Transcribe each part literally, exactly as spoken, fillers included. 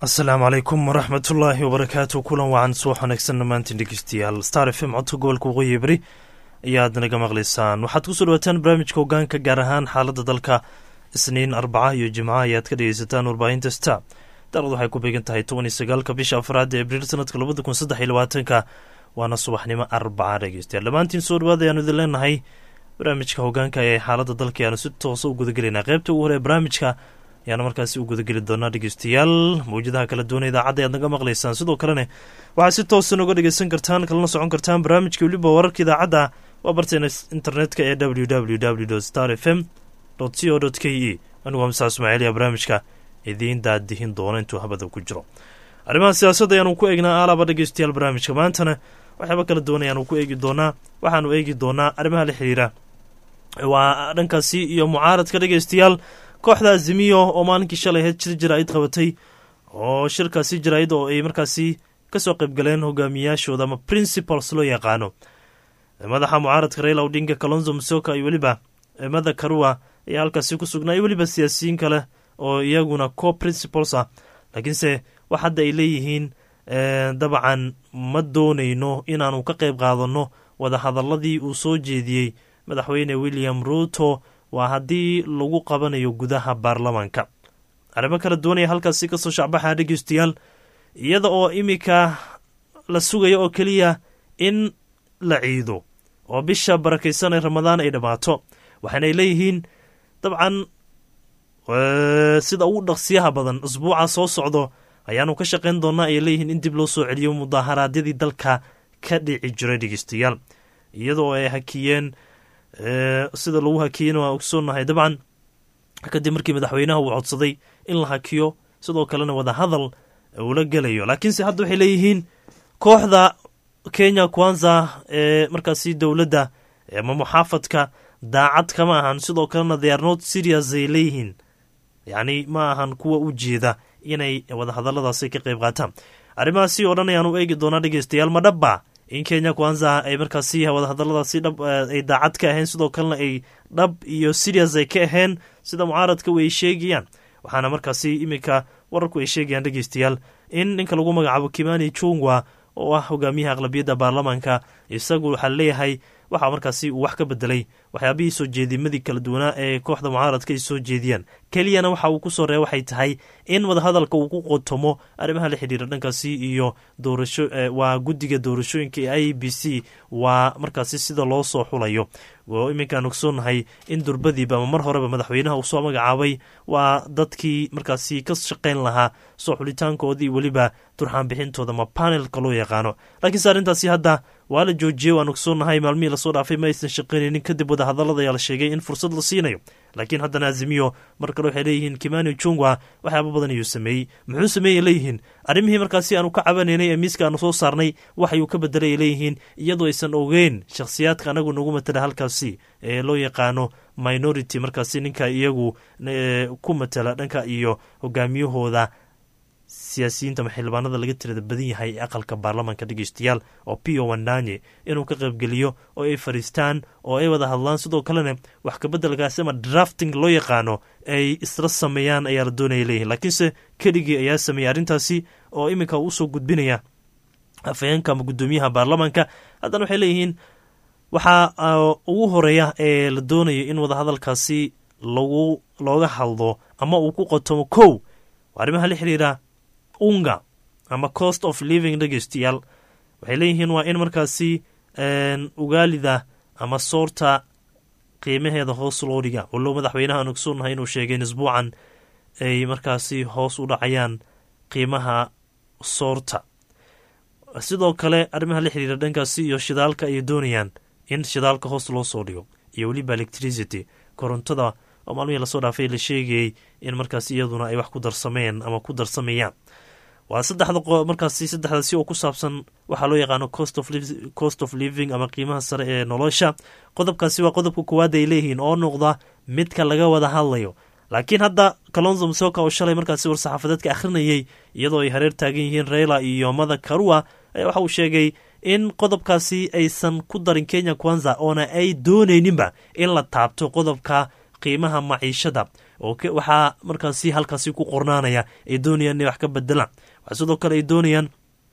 asalaamu calaykum waraxmatullaahi wabarakaatu. kulan wacan soo xanaagsan dhammaantiin dhegeystayaal. Star F M codka gobolka waqooyi bari ayaad naga maqlaysaan. waxaad ku soo dhawaataan barnaamijka hogaanka gaar ahaan xaaladda dalka. isniin arbaca iyo jimca ayaad ka dhegeysataan warbaahinta Star. darad waxay ku beegan tahay toban iyo sagaalka bisha afraad ee abriil sanadka labada kun saddex iyo labaatanka, waana subaxnimo arbaca dhegeystayaal. dhammaantiin soo dhawaada ayaanu idin leenahay barnaamijka hogaanka ee xaaladda dalka ayaanu si toosa u gudagelaynaa. qaybta ugu hore ee barnaamijka ayaana markaasi u gudageli doonaa dhegeystayaal. mawjadaha kala duwan idaacadda ayaad naga maqlaysaan. sidoo kalena waxaad si toosa noga dhegeysan kartaan, kalana socon kartaan barnaamijka weliba wararka idaacadda waa barteena internetka ee w w w dot star f m dot co dot k e. anigu waa Musa Ismaaciil barnaamijka idiin daadihin doona intuu habada ku jiro. arrimaha siyaasadda ayaanu ku eegnaa alaaba dhegeystayaal. barnaamijka maantana waxyaaba kala duwan ayaanu ku eegi doonaa. waxaanu eegi doonaa arrimaha la xiriira waa dhankaasi iyo mucaaradka dhegeystayaal. kooxda Azimio oo maalinkii shalay heed jir jiraa'id qabatay oo shirkaasi jiraa'id oo ay markaasi ka soo qayb galeen hogaamiyaashooda ama principals loo yaqaano. madaxa mucaaradka Raila Odinga, Kalonzo Musyoka iyo weliba Martha Karua ayaa halkaasi ku sugnaa, iyo weliba siyaasiyiin kale oo iyaguna co-principals ah. laakiinse wax hadda ay leeyihiin dabcan ma doonayno inaanu ka qayb qaadano wadahadaladii uu soo jeediyey madaxweyne William Ruto, waa haddii lagu qabanayo gudaha baarlamaanka. arrimo kala duwanaya halkaasi ka soo shacbaxa dhegeystayaal, iyada oo iminka la sugayo oo keliya in la ciido oo bisha barakaysan ee ramadaan ay dhammaato. waxaanay leeyihiin dabcan sida ugu dhaqsiyaha badan usbuuca soo socdo ayaanu ka shaqayn doonaa. ayay leeyihiin in dib loo soo celiyo mudaharaadyadii dalka ka dhici jiray dhegeystayaal, iyadoo ay hakiyeen sida lagu hakiyena waa ogsoonahay dabcan kadib markii madaxweynaha uu codsaday in la hakiyo, sidoo kalena wadahadal uu la gelayo. laakiinse hadda waxay leeyihiin kooxda Kenya Kwanza ee markaasi dowladda ama muxaafadka daacad kama ahan, sidoo kalena they are not serious ay leeyihiin, yacni ma ahan kuwa u jeeda inay wadahadaladaasi ka qayb qaataan. arrimahaasi oo dhan ayaanu eegi doonaa dhegeystayaal. ma dhabba in Kenya Kwanza ay markaasi wadahadaladaasi dhab ay daacad ka ahayn, sidoo kalena ay dhab iyo serious ay ka ahayn sida mucaaradka way sheegayaan. waxaana markaasi iminka wararku ay sheegayaan dhegeystayaal in ninka lagu magacaabo Kimani Ichung'wah oo ah hogaamiyaha aqlabiyadda baarlamaanka, isagu waxaa leeyahay waxaa markaasi uu wax ka bedelay waxyaabihii soo jeedimadii kala duwanaa ee kooxda mucaaradka ay soo jeediyaan. keliyana waxa uu ku soo reeba waxay tahay in wadahadalka uu ku qotomo arrimaha la xidhiira dhankaasi iyo doorasho waa guddiga doorashooyinka ee I B C, waa markaasi sida loo soo xulayo. oo iminkaan ogsoonahay in durbadiiba ama mar horeba madaxweynaha uu soo magacaabay waa dadkii markaasi ka shaqayn lahaa soo xulitaankoodii weliba turxaan bixintooda ma panelka loo yaqaano. laakiinse arrintaasi hadda waa la joojiyey. waan ogsoonahay maalmihii lasoo dhaafay ma aysan shaqaynaynin, kadib wadahadalada ayaa la sheegay in fursad la siinayo. laakiin haddana Azimio mar kale waxay leeyihiin Kimani Ichung'wah waxyaaba badan ayuu sameeyey. muxuu sameeyey leeyihiin arrimihii markaasi aanu ka cabanaynay ee miiska aanu soo saarnay waxayuu ka bedelay leeyihiin, iyadoo aysan ogeyn shakhsiyaadka anagu nagu matala halkaasi ee loo yaqaano minority, markaasi ninka iyagu ku matala dhanka iyo hogaamiyahooda siyaasiyiinta ama xildhibaanada laga tirada badan yahay ee aqalka baarlamaanka dhegeystayaal, oo Pio Wandanye inuu ka qaybgeliyo oo ay fariistaan oo ay wada hadlaan, sidoo kalena wax kabeddelkaasi ama drafting loo yaqaano ay isla sameeyaan ayaa la doonaya leeyihin. laakiinse keligii ayaa sameeyey arrintaasi oo iminka uu soo gudbinaya afhayeenka ama guddoomiyaha baarlamaanka. haddana waxay leeyihiin waxaa ugu horeeya ee la doonayo in wadahadalkaasi lagu looga hadlo ama uu ku qotomo kow arrimaha la xiriira unga ama cost of living dhegeystayaal. waxay leeyihiin waa in markaasi ugaalida ama soorta qiimaheeda hoos loo dhiga, wallow madaxweynaha aan ogsoonahay inuu sheegay in isbuucan ay markaasi hoos u dhacayaan qiimaha soorta. sidoo kale arrimaha la xiriira dhankaasi iyo shidaalka ay doonayaan in shidaalka hoos loo soo dhigo, iyo weliba electricity korontada oo maalmihii lasoo dhaafay la sheegayey in markaasi iyaduna ay wax ku darsameen ama ku darsamayaan. waa saddexda markaasi saddexdaasi oo ku saabsan waxaa loo yaqaano cost of living, cost of living ama qiimaha sare ee nolosha. qodobkaasi waa qodobka koowaad ay leeyihiin oo noqda midka laga wada hadlayo. laakiin hadda Kalonzo Musyoka oo shalay markaasi war-saxaafadeedka akhrinayay iyadoo ay hareer taagan yihiin Raila iyo Martha Karua ayaa waxa uu sheegay in qodobkaasi aysan ku darin Kenya Kwanza oona ay doonayninba in la taabto qodobka qiimaha maciishada. oo waxaa markaasi halkaasi ku qornaanaya ay doonayaan inay wax ka bedelaan. waxaa sidoo kale ay doonayaan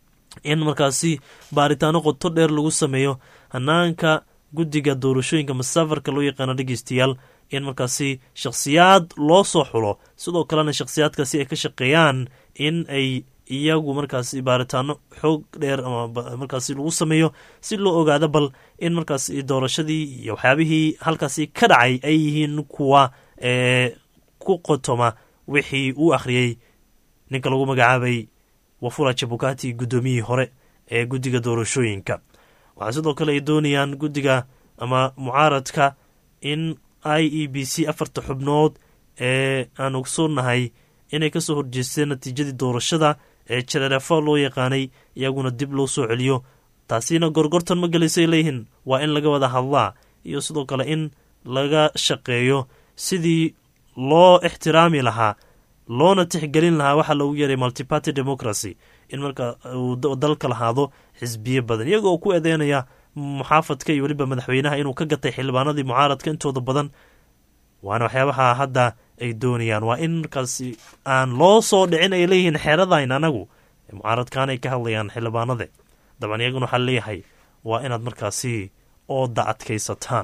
in markaasi baaritaano qoto dheer lagu sameeyo hanaanka guddiga doorashooyinka masafarka loo yaqaano dhegeystayaal, in markaasi shakhsiyaad loo soo xulo, sidoo kalena shakhsiyaadkaasi ay ka shaqeeyaan in ay iyagu markaasi baaritaano xoog dheer ama markaasi lagu sameeyo si loo ogaado bal in markaasi doorashadii iyo waxyaabihii halkaasi ka dhacay ay yihiin kuwa ee ku qotoma wixii uu akhriyey ninka lagu magacaabay Wafula Chebukati, guddoomiyihii hore ee guddiga doorashooyinka. waxaa sidoo kale ay doonayaan guddiga ama mucaaradka in I E B C afarta xubnood ee aan ogsoonnahay inay kasoo horjeesteen natiijadii doorashada ee jareerafo loo yaqaanay iyaguna dib loo soo celiyo. taasina gorgortan ma gelaysay leeyihiin, waa in laga wada hadlaa iyo sidoo kale in laga shaqeeyo sidii loo ixtiraami lahaa loona tixgelin lahaa waxaa loogu yeeray multiparty democracy, in marka uu dalka lahaado xisbiye badan, iyagoo ku eedeynaya muxaafadka iyo weliba madaxweynaha inuu ka gatay xildhibaanadii mucaaradka intooda badan. waana waxyaabaha hadda ay doonayaan, waa in markaasi aan loo soo dhicin ay leeyihiin xeeradayn anagu mucaaradkaan ay ka hadlayaan xildhibaanade. daban iyaguna waxaa leeyahay waa inaad markaasi ooda adkaysataan.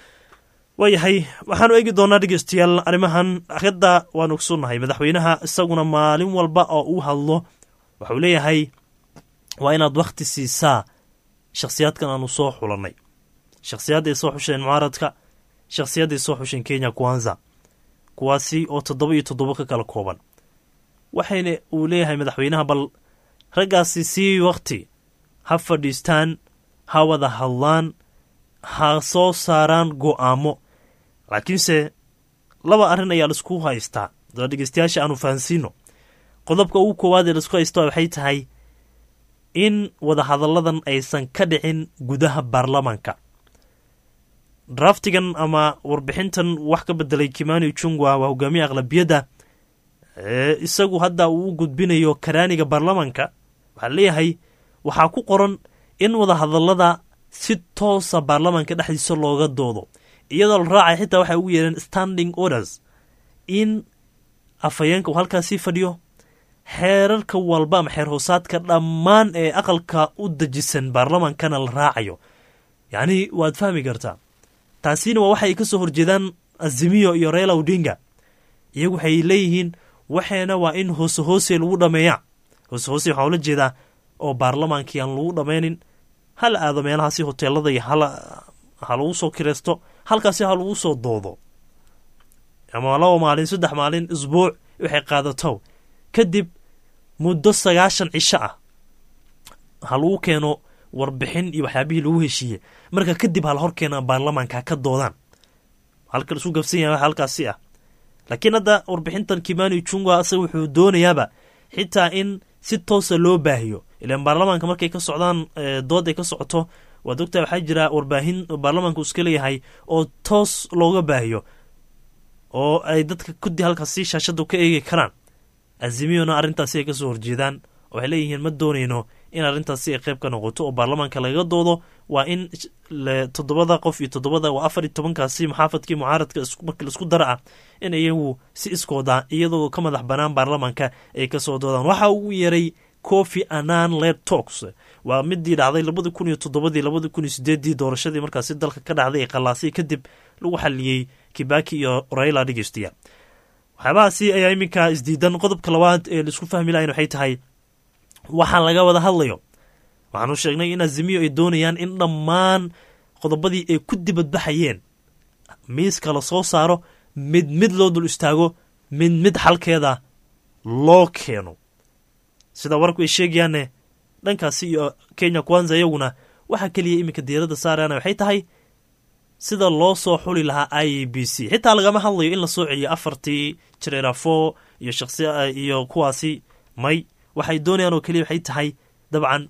waayahay, waxaanu eegi doonaa dhegeystayaal arrimahan. hadda waan ogsoonnahay madaxweynaha isaguna maalin walba oo uu hadlo waxuu leeyahay waa inaad wakhti siisaa shakhsiyaadkan aanu soo xulanay, shakhsiyadday soo xusheen mucaaradka, shakhsiyadday soo xusheen Kenya Kwanza, kuwaasi oo toddoba iyo toddoba ka kala kooban. waxayna uu leeyahay madaxweynaha bal raggaasi sii wakhti, ha fadhiistaan, ha wada hadlaan, ha soo saaraan go'aamo. laakiinse laba arrin ayaa laisku haystaa, daba dhegeystayaasha aanu fahansiino. qodobka ugu koowaad ee laisku haysto waxay tahay in wadahadalladan aysan ka dhicin gudaha baarlamaanka. draftigan ama warbixintan wax ka bedelay Kimani Ichung'wah waa hogaamiye aqlabiyadda ee isagu hadda uu gudbinayo karaaniga baarlamaanka. waxaa leeyahay waxaa ku qoran in wadahadallada si toosa baarlamaanka dhexdiisa looga doodo, iyadoo la raacay xitaa waxay ugu yeedheen standing orders, in afhayeenka uu halkaasii fadhiyo, xeerarka walba ama xeer hoosaadka dhammaan ee aqalka u dejisan baarlamaankana la raacayo. yacni waad fahmi kartaa, taasina waa waxay ka soo horjeedaan Azimio iyo Raila Odinga. iyagu waxay leeyihiin waxeena waa in hoose hoose lagu dhameeyaa. hoose hoose waxaa ula jeedaa oo baarlamaankii aan lagu dhammaynin, hala aado meelahaasi hoteelada iyo hala ha lagu soo kireysto, halkaasi ha lagu soo doodo, ama laba maalin saddex maalin isbuuc waxay qaadato, kadib muddo sagaashan cisho ah ha lagu keeno warbixin iyo waxyaabihii lagu heshiiyey. marka kadib hala hor keena baarlamaanka ka doodaan. halka isu gabsan yahay halkaasi ah. laakiin hadda warbixintan Kimani Ichung'wah asaga wuxuu doonayaaba xitaa in si toosa loo baahiyo, ilaan baarlamaanka markay ka socdaan dood ay ka socoto, waa doctor waxaa jira warbaahin baarlamaanku iska leeyahay oo toos looga baahiyo oo ay dadka kudi halkaasi shaashadu ka eegi karaan. Azimiona arrintaasi ay ka soo horjeedaan, waxay leeyihiin ma doonayno in arrintaasi ay qayb ka noqoto oo baarlamaanka laga doodo. waa in toddobada qof iyo toddobada waa afar iyo tobankaasi muxaafadkii mucaaradka markii laisku dara ah in iyagu si iskooda iyadoo ka madax banaan baarlamaanka ay ka soo doodaan. waxa uu yeeray Kofi Annan led talks, waa midii dhacday labada kun iyo toddobadii labada kun iyo sideedii doorashadii markaasi dalka ka dhacday ee qalaasay kadib lagu xaliyey Kibaki iyo Raila dhegeystiya. waxyaabahaasi ayaa iminka isdiidan. qodobka labaad ee laisku fahmi lahayn waxay tahay waxaa laga wada hadlayo. waxaanu sheegnay in Azimio ay doonayaan in dhammaan qodobadii ay ku dibadbaxayeen miiska la soo saaro, mid mid loo dul istaago, mid mid xalkeeda loo keeno. sida warku ay sheegayaanne dhankaasi iyo Kenya Kwanza iyaguna waxa kaliya iminka diirada saarayana waxay tahay sida loo soo xuli lahaa I E B C. xitaa lagama hadlayo in la soo celiyo afartii jareerafo iyo shakhsiya iyo kuwaasi may. waxay doonayaan oo kaliya waxay tahay dabcan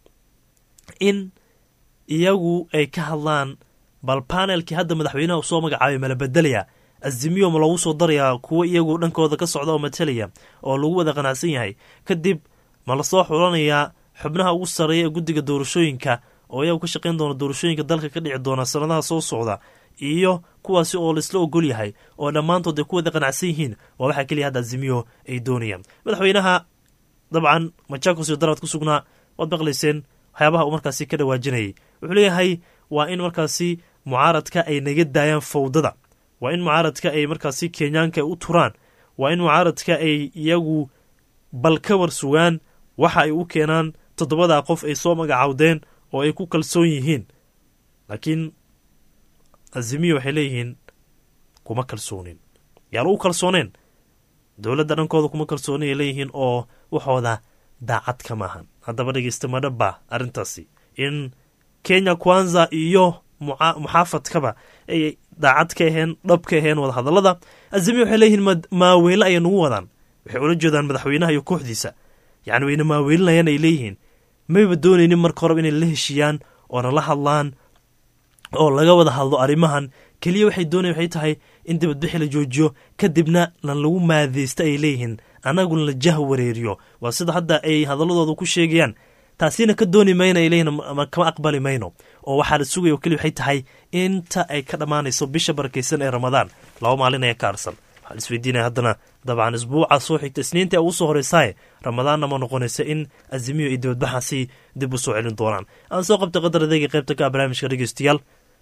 in iyagu ay ka hadlaan bal panelkii hadda madaxweynaha soo magacaabay mala bedelaya. Azimio ma lagu soo darayaa kuwa iyagu dhankooda ka socda oo matalaya oo lagu wada qanacsan yahay. kadib ma la soo xulanayaa xubnaha ugu sareeya ee guddiga doorashooyinka oo iyagu ka shaqayn doona doorashooyinka dalka ka dhici doona sanadaha soo socda iyo kuwaasi oo laisla ogol yahay oo dhammaantood ay ku wada qanacsan yihiin waa waxaa keliya hadda azimiyo ay doonayaan. madaxweynaha dabcan Machakos iyo Daraad ku sugnaa waad maqlayseen waxyaabaha uu markaasi ka dhawaajinayay. wuxuu leeyahay waa in markaasi mucaaradka ay naga daayaan fawdada, waa in mucaaradka ay markaasi kenyaanka u turaan, waa in mucaaradka ay iyagu bal ka war sugaan waxa ay u keenaan toddobadaa qof ay soo magacaawdeen oo ay ku kalsoon yihiin. laakiin azimiyo waxay leeyihiin kuma kalsoonin. yaan u kalsooneen dowladda dhankooda kuma kalsoonay ay leeyihiin oo waxooda daacad ka maahan. haddaba dhegeysta madhabba arrintaasi in Kenya Kwanza iyo muxaafadkaba ay daacad ka aheen dhab ka aheen wada hadallada. azimiyo waxay leeyihiin maaweyle ayay nagu wadaan, waxay ula jeedaan madaxweynaha iyo kooxdiisa, yacni wayna maaweelinayaan ay leeyihiin. mayba doonaynin marka horeba inay la heshiiyaan oona la hadlaan oo laga wada hadlo arrimahan. keliya waxay doonaya waxay tahay in dibadbixi la joojiyo, kadibna lan lagu maadeysta ay leeyihiin, annaguna la jah wareeriyo. waa sida hadda ay hadalladooda ku sheegayaan. taasina ka dooni mayno ay leeyihiin, ama kama aqbali mayno. oo waxaa la sugaya oo keliya waxay tahay inta ay ka dhammaanayso bisha barakaysan ee ramadaan. laba maalin ayaa ka harsan. waxaan isweydiinaya haddana dabcan isbuuca soo xigta isniinta ugu soo horeysaaye ramadaanna ma noqonaysa in azimiyo iyo dibadbaxaasi dib u soo celin doonaan. aan soo qabtay qadar adeega qaybta ka barnaamijka dhegeystayaal.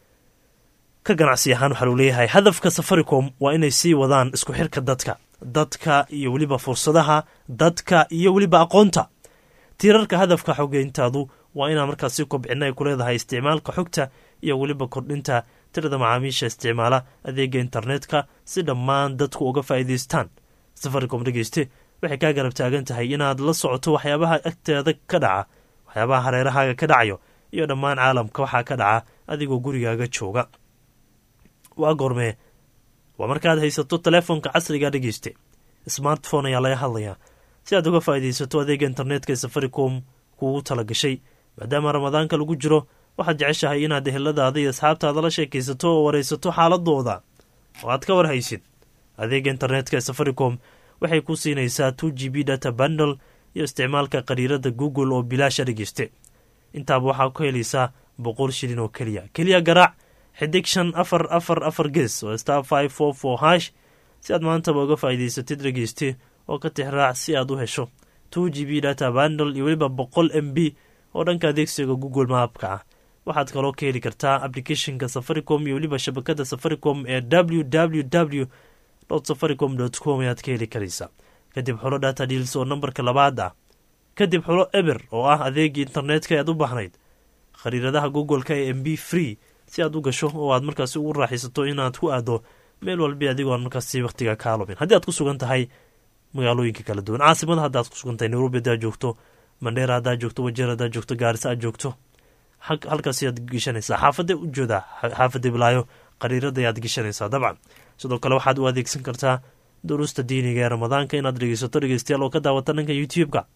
ka ganacsi ahaan waxaa luu leeyahay hadafka Safaricom waa inay sii wadaan isku xirka dadka dadka iyo weliba fursadaha dadka iyo weliba aqoonta. tiirarka hadafka xogeyntaadu waa inaa markaasi kobcina ay ku leedahay isticmaalka xogta iyo weliba kordhinta tirada macaamiisha isticmaala adeega internetka si dhammaan dadku uga faa'iidaystaan. Safaricom dhegeyste waxay kaa garab taagan tahay inaad la socoto waxyaabaha agteeda ka dhaca, waxyaabaha hareerahaaga ka dhacayo iyo dhammaan caalamka waxaa ka dhaca adigoo gurigaaga jooga. waa goormee waa markaad haysato telefoonka casriga dhegeyste smartphone ayaa laga hadlayaa si aad uga faa'iidaysato adeega internetka ee Safaricom kuugu talagashay. maadaama ramadaanka lagu jiro waxaad jeceshahay inaad eheladaada iyo asxaabtaada la sheekaysato oo waraysato xaaladooda oo aad ka warhaysid. adeega internetka ee Safaricom waxay ku siinaysaa two G B data bundle iyo isticmaalka qariirada Google oo bilaasha dhegeyste. intaaba waxaa ku helaysaa boqol shilin oo keliya keliya garaac xidig shan afar afar afar ges oo star five four four hash si aad maantaba uga faa'iidaysatid dhegeyste oo ka tixraac si aad u hesho two G B data bundle iyo weliba boqol M B oo dhanka adeegsiga Google Mapka ah. waxaad kaloo ka heli kartaa applicationka Safaricom iyo weliba shabakada Safaricom ee w w w dot safaricom dot com ayaad ka heli karaysaa. kadib xulo data deals oo nambarka labaad ah, kadib xulo eber oo ah adeegii internetka aad u baahnayd, khariiradaha Google-ka ee M B free si aad u gasho oo aad markaasi ugu raaxaysato inaad ku aado meel walba adigoo markaasi waqtiga ka lumin. haddii aad ku sugan tahay magaalooyinka kala duwan, caasimada haddaad ku sugan tahay Nairobi haddaad joogto, Mandera haddaad joogto, Wajir haddaad joogto, Gaarisa aad joogto, halkaasi aad geshanaysaa. xaafadda u jooda xaafadda bilaayo qariirada ayaad geshanaysaa. dabcan sidoo kale waxaad u adeegsan kartaa duruusta diiniga ee ramadaanka inaad dhegeysato dhegeystayaal oo ka daawata dhanka YouTube-ka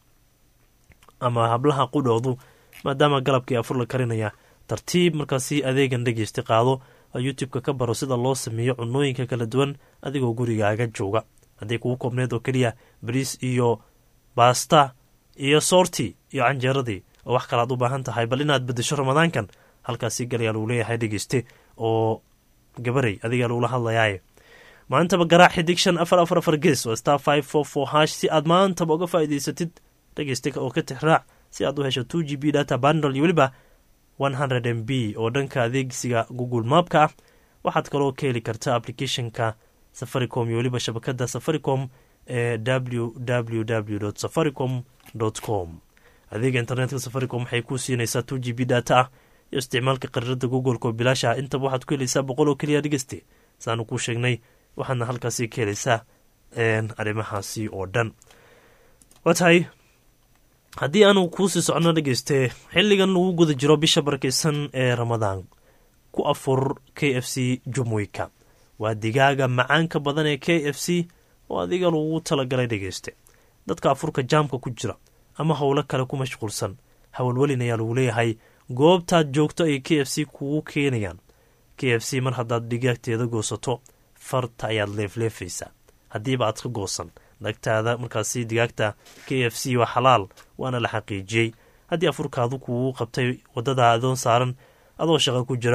ama hablaha qudhoodu, maadaama galabkii afur la karinaya tartiib markaasi adeegan dhegeysta qaado oo YouTube-ka ka baro sida loo sameeyo cunooyinka kala duwan adigoo gurigaaga jooga. haddii kugu koobneed oo keliya bariis iyo baasta iyo soorti iyo canjeeradii oo wax kale aad u baahan tahay, bal inaad bedesho ramadaankan halkaasi galayaa lagu leeyahay dhegeyste oo gabaray adigaa lagula hadlayaaye. maantaba garaac xidig shan afar afar afar ges oo star five four four hash si aad maantaba uga faa'iidaysatid dhegeyste oo ka tixraac si aad u hesho two G B data bundle iyo weliba one hundred M B oo dhanka adeegsiga Google Mapka ah. waxaad kaloo ka heli kartaa applicationka Safaricom iyo weliba shabakada Safaricom ee w w w dot safaricom dot com. adeega internetka Safaricom waxay ku siinaysaa two G B data ah iyo isticmaalka qariirada Google-ka oo bilaasha. intaba waxaad ku helaysaa boqol oo keliya dhegeyste saanu ku sheegnay. waxaadna halkaasi ka helaysaa arrimahaasi oo dhan. waa tahay haddii aanu kuusii socno dhegeyste xilligan lagu guda jiro bisha barakaysan ee ramadaan, ku afur K F C Jumuika waa digaaga macaanka badan ee K F C oo adiga lagu talagalay dhegeyste dadka afurka jaamka ku jira ama howlo kale ku mashquulsan. hawlwelin ayaa lagu leeyahay goobtaad joogto ay K F C kugu keenayaan. K F C mar haddaad digaagteeda goosato farta ayaad leefleefaysaa. haddiiba aad ka goosan nagtaada markaasi digaagta K F C waa xalaal waana la xaqiijiyey. haddii afurkaadu kugu qabtay wadada adoon saaran adoo shaqo ku jira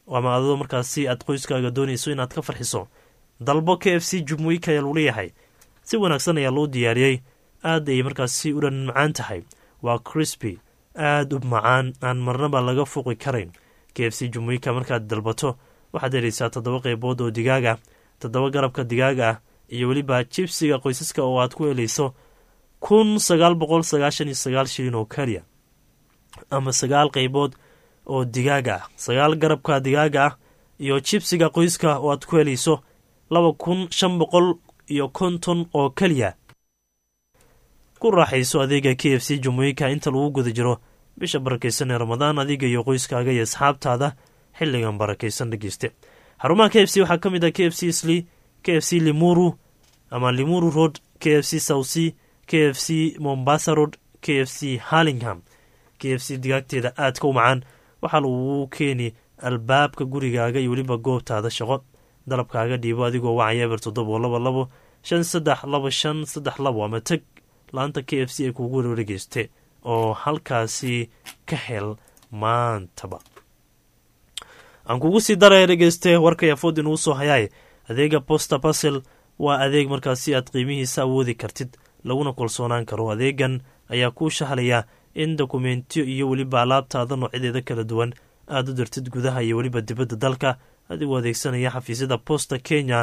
ama adoo markaasi aad qoyskaaga doonayso inaad ka farxiso, dalbo K F C Jumuika ayaa lagu leeyahay. si wanaagsan ayaa loo diyaariyey, aad ay markaasi u dhan macaan tahay, waa crispy, aad u macaan, aan marnaba laga fuqi karayn. K F C Jumuika markaad dalbato waxaad helaysaa toddoba qaybood oo digaag ah, toddoba garabka digaag ah, iyo weliba jibsiga qoysaska oo aad ku helayso kun sagaal boqol sagaashan iyo sagaal shilin oo kaliya, ama sagaal qaybood oo digaag ah, sagaal garabka digaaga ah iyo jibsiga qoyska oo aad ku helayso laba kun shan boqol iyo konton oo kaliya. Ku raaxayso adeega K F C Jumuika inta lagu guda jiro bisha barakeysan ee Ramadaan, adiga iyo qoyskaaga iyo asxaabtaada xilligan barakeysan dhegeyste. Xarumaha K F C waxaa ka mid ah K F C Isli, K F C Limuru ama Limuru Road, K F C South Sea, K F C Mombasa Road, K F C Hurlingham. K F C digaagteeda aadka u macaan waxaa lagu keeni albaabka gurigaaga iyo weliba goobtaada shaqo. Dalabkaaga dhiibo adigoo wacaya eber toddoba laba labo shan saddex laba shan saddex labo, ama tag laanta K F C ay kugu wareegeyste oo halkaasi ka hel maantaba. Aan kugu sii daraya dhegeyste warkay afood inuu soo hayaay. Adeega Posta Parcel waa adeeg markaasi aad qiimihiisa awoodi kartid, laguna kalsoonaan karo. Adeegan ayaa kuu shahlaya in dokumentiyo iyo weliba alaabtaada noocyadeeda kala duwan aad u dirtid gudaha iyo weliba dibadda dalka adigoo adeegsanaya xafiisyada Posta Kenya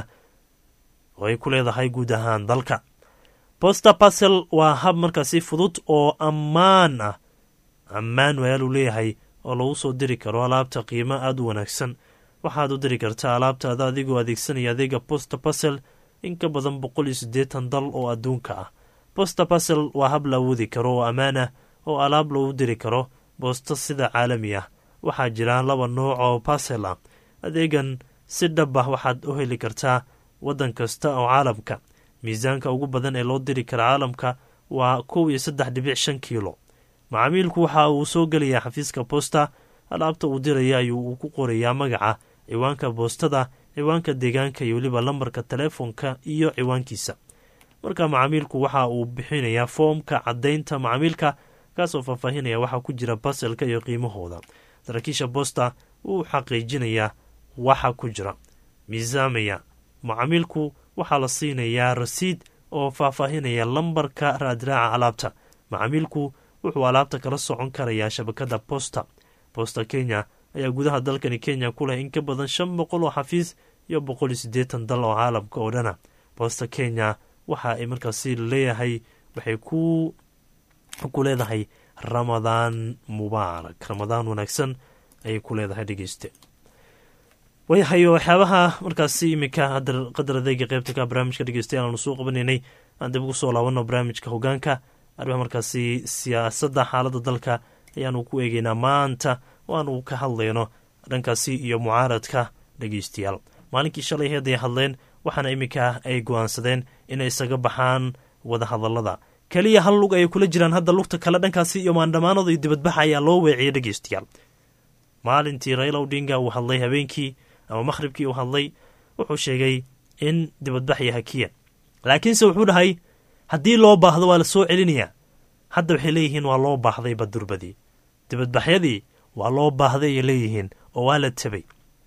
oo ay ku leedahay guud ahaan dalka. Posta Parcel waa hab markaasi fudud oo ammaan ah, ammaan wayaa lu leeyahay, oo lagu soo diri karo alaabta qiimo aad u wanaagsan. Waxaad u diri kartaa alaabtaada adigoo adeegsanaya adeega Posta Parcel in ka badan boqol iyo siddeetan dal oo adduunka ah. Posta Parcel waa hab la awoodi karo oo ammaan ah oo alaab lagu diri karo boosto sida caalami ah. Waxaa jira laba nooc oo parcel ah. Adeegan si dhab ah waxaad u heli kartaa waddan kasta oo caalamka. Miisaanka ugu badan ee loo diri kara caalamka waa kow iyo saddex dhibic shan kiilo. Macaamiilku waxa uu soo gelayaa xafiiska Posta, alaabta uu diraya ayuu ku qorayaa magaca, ciwaanka boostada, ciwaanka deegaanka iyo weliba lambarka telefoonka iyo ciwaankiisa. Marka macaamiilku waxa uu bixinayaa foomka caddaynta macaamilka, kaasoo faahfaahinaya waxa ku jira parcelka iyo qiimahooda. Saraakiisha Posta uu xaqiijinayaa waxa ku jira, miisaamaya. Macaamiilku waxaa la siinayaa rasiid oo faahfaahinaya lambarka raadraaca alaabta. Macaamiilku wuxuu alaabta kala socon karayaa shabakada Posta. Posta Kenya ayaa gudaha dalkani Kenya ku leh in ka badan shan boqol oo xafiis iyo boqol iyo siddeetan dal oo caalamka oo dhana. Posta Kenya waxa ay markaasi leeyahay waxay ku ku leedahay Ramadaan mubaarak, Ramadaan wanaagsan ayay ku leedahay dhegeyste. wayahay waxyaabaha markaasi iminka qadar adeega qaybta ka barnaamijka dhegeystayaal aanu soo qabanaynay. aan dib ugu soo laabano barnaamijka hogaanka arrimaha markaasi siyaasadda xaaladda dalka ayaanu ku eegeynaa maanta, waanu ka hadlayno dhankaasi iyo mucaaradka dhegeystayaal. maalinkii shalay heeday hadleen, waxaana iminka ay go-aansadeen inay isaga baxaan wada hadallada. keliya hal lug ayay kula jiraan hadda, lugta kale dhankaasi iyo maandhamaanada iyo dibadbaxa ayaa loo weeciyay dhegeystayaal. maalintii Raila Odinga uu hadlay, habeenkii ama makhribkii uu hadlay, wuxuu sheegay in dibadbax iyo hakiya, laakiinse wuxuu dhahay haddii loo baahdo waa la soo celinayaa. hadda waxay leeyihiin waa loo baahday badurbadii, dibadbaxyadii waa loo baahday ay leeyihiin oo waa la tabay.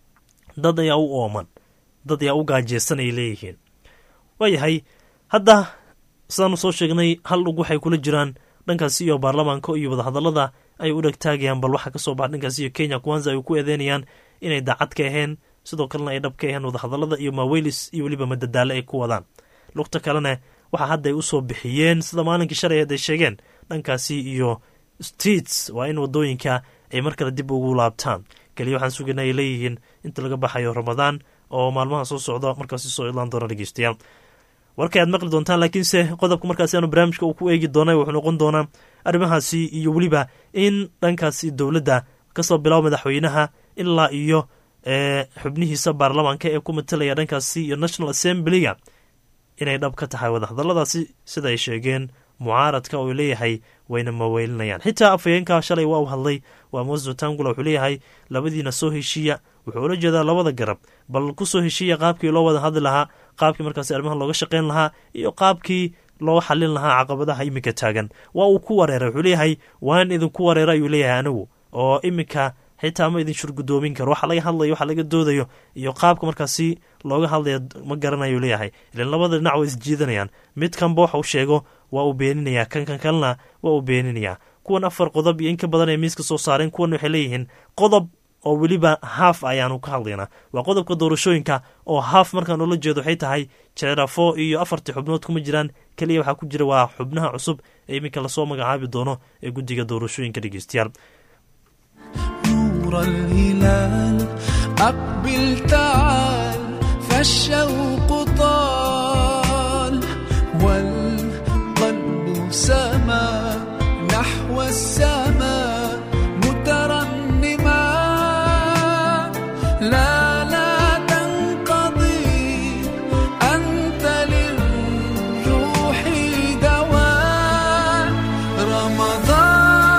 dad ayaa u ooman, dad ayaa u gaajeysan ay leeyihiin. waayahay hadda sidaanu soo sheegnay, hal dhug waxay kula jiraan dhankaasi iyo baarlamaanka iyo wadahadallada ay u dhegtaagayaan. bal waxa ka soo baxa dhankaasi iyo Kenya Kwanza ay ku eedeynayaan inay daacad ka aheen, sidoo kalena ay dhab ka aheen wadahadallada iyo maaweelis iyo weliba madadaalo ay ku wadaan. lugta kalena waxa hadda ay u soo bixiyeen sida maalinkii shalay ay sheegeen dhankaasi iyo streets, waa in wadooyinka ay mar kale dib ugu laabtaan. kaliya waxaan sugaynaa ay leeyihiin inta laga baxayo Ramadaan oo maalmaha soo socda markaasi soo idlaan doona dhegeystayaal. warkay aad maqli doontaan, laakiinse qodobka markaasi aanu barnaamijka uu ku eegi doonay wuxuu noqon doonaa arrimahaasi iyo weliba in dhankaasi dowladda kasoo bilaabo madaxweynaha ilaa iyo xubnihiisa baarlamaanka ee ku matalaya dhankaasi iyo National Assembly-ga inay dhab ka tahay wadahadalladaasi sida ay sheegeen mucaaradka oo leeyahay wayna maweylinayaan. xitaa afayeenka shalay waa u hadlay, waa Moses Wetangula, wuxuu leeyahay labadiina soo heshiiya. wuxuu ula jeedaa labada garab, bal ku soo heshiiya qaabkii loo wada hadli lahaa, qaabkii markaasi arrimaha looga shaqayn lahaa iyo qaabkii loo xallin lahaa caqabadaha iminka taagan. waa uu ku wareeray, wuxuu leeyahay waan idinku wareera ayuu leeyahay anigu, oo iminka xitaa ma idin shurgudoomin karo, waxa laga hadlayo waxa laga doodayo iyo qaabka markaasi looga hadlaya ma garanayo leeyahay. ilan labada dhinac way isjiidanayaan, mid kanba waxa uu sheego waa uu beeninayaa, kan kan kalena waa uu beeninayaa. kuwan afar qodob iyo in ka badan ay miiska soo saareen, kuwan waxay leeyihiin qodob oo weliba haaf ayaanu ka hadlaynaa, waa qodobka doorashooyinka oo haaf markaan ula jeedo waxay tahay jeerafo iyo afartii xubnood kuma jiraan, keliya waxaa ku jira waa xubnaha cusub ee iminka lasoo magacaabi doono ee guddiga doorashooyinka. dhegeystayaal الهلال أقبل تعال فالشوق طال والقلب سما نحو السماء مترنما لا لا تنقضي أنت للروح دواء رمضان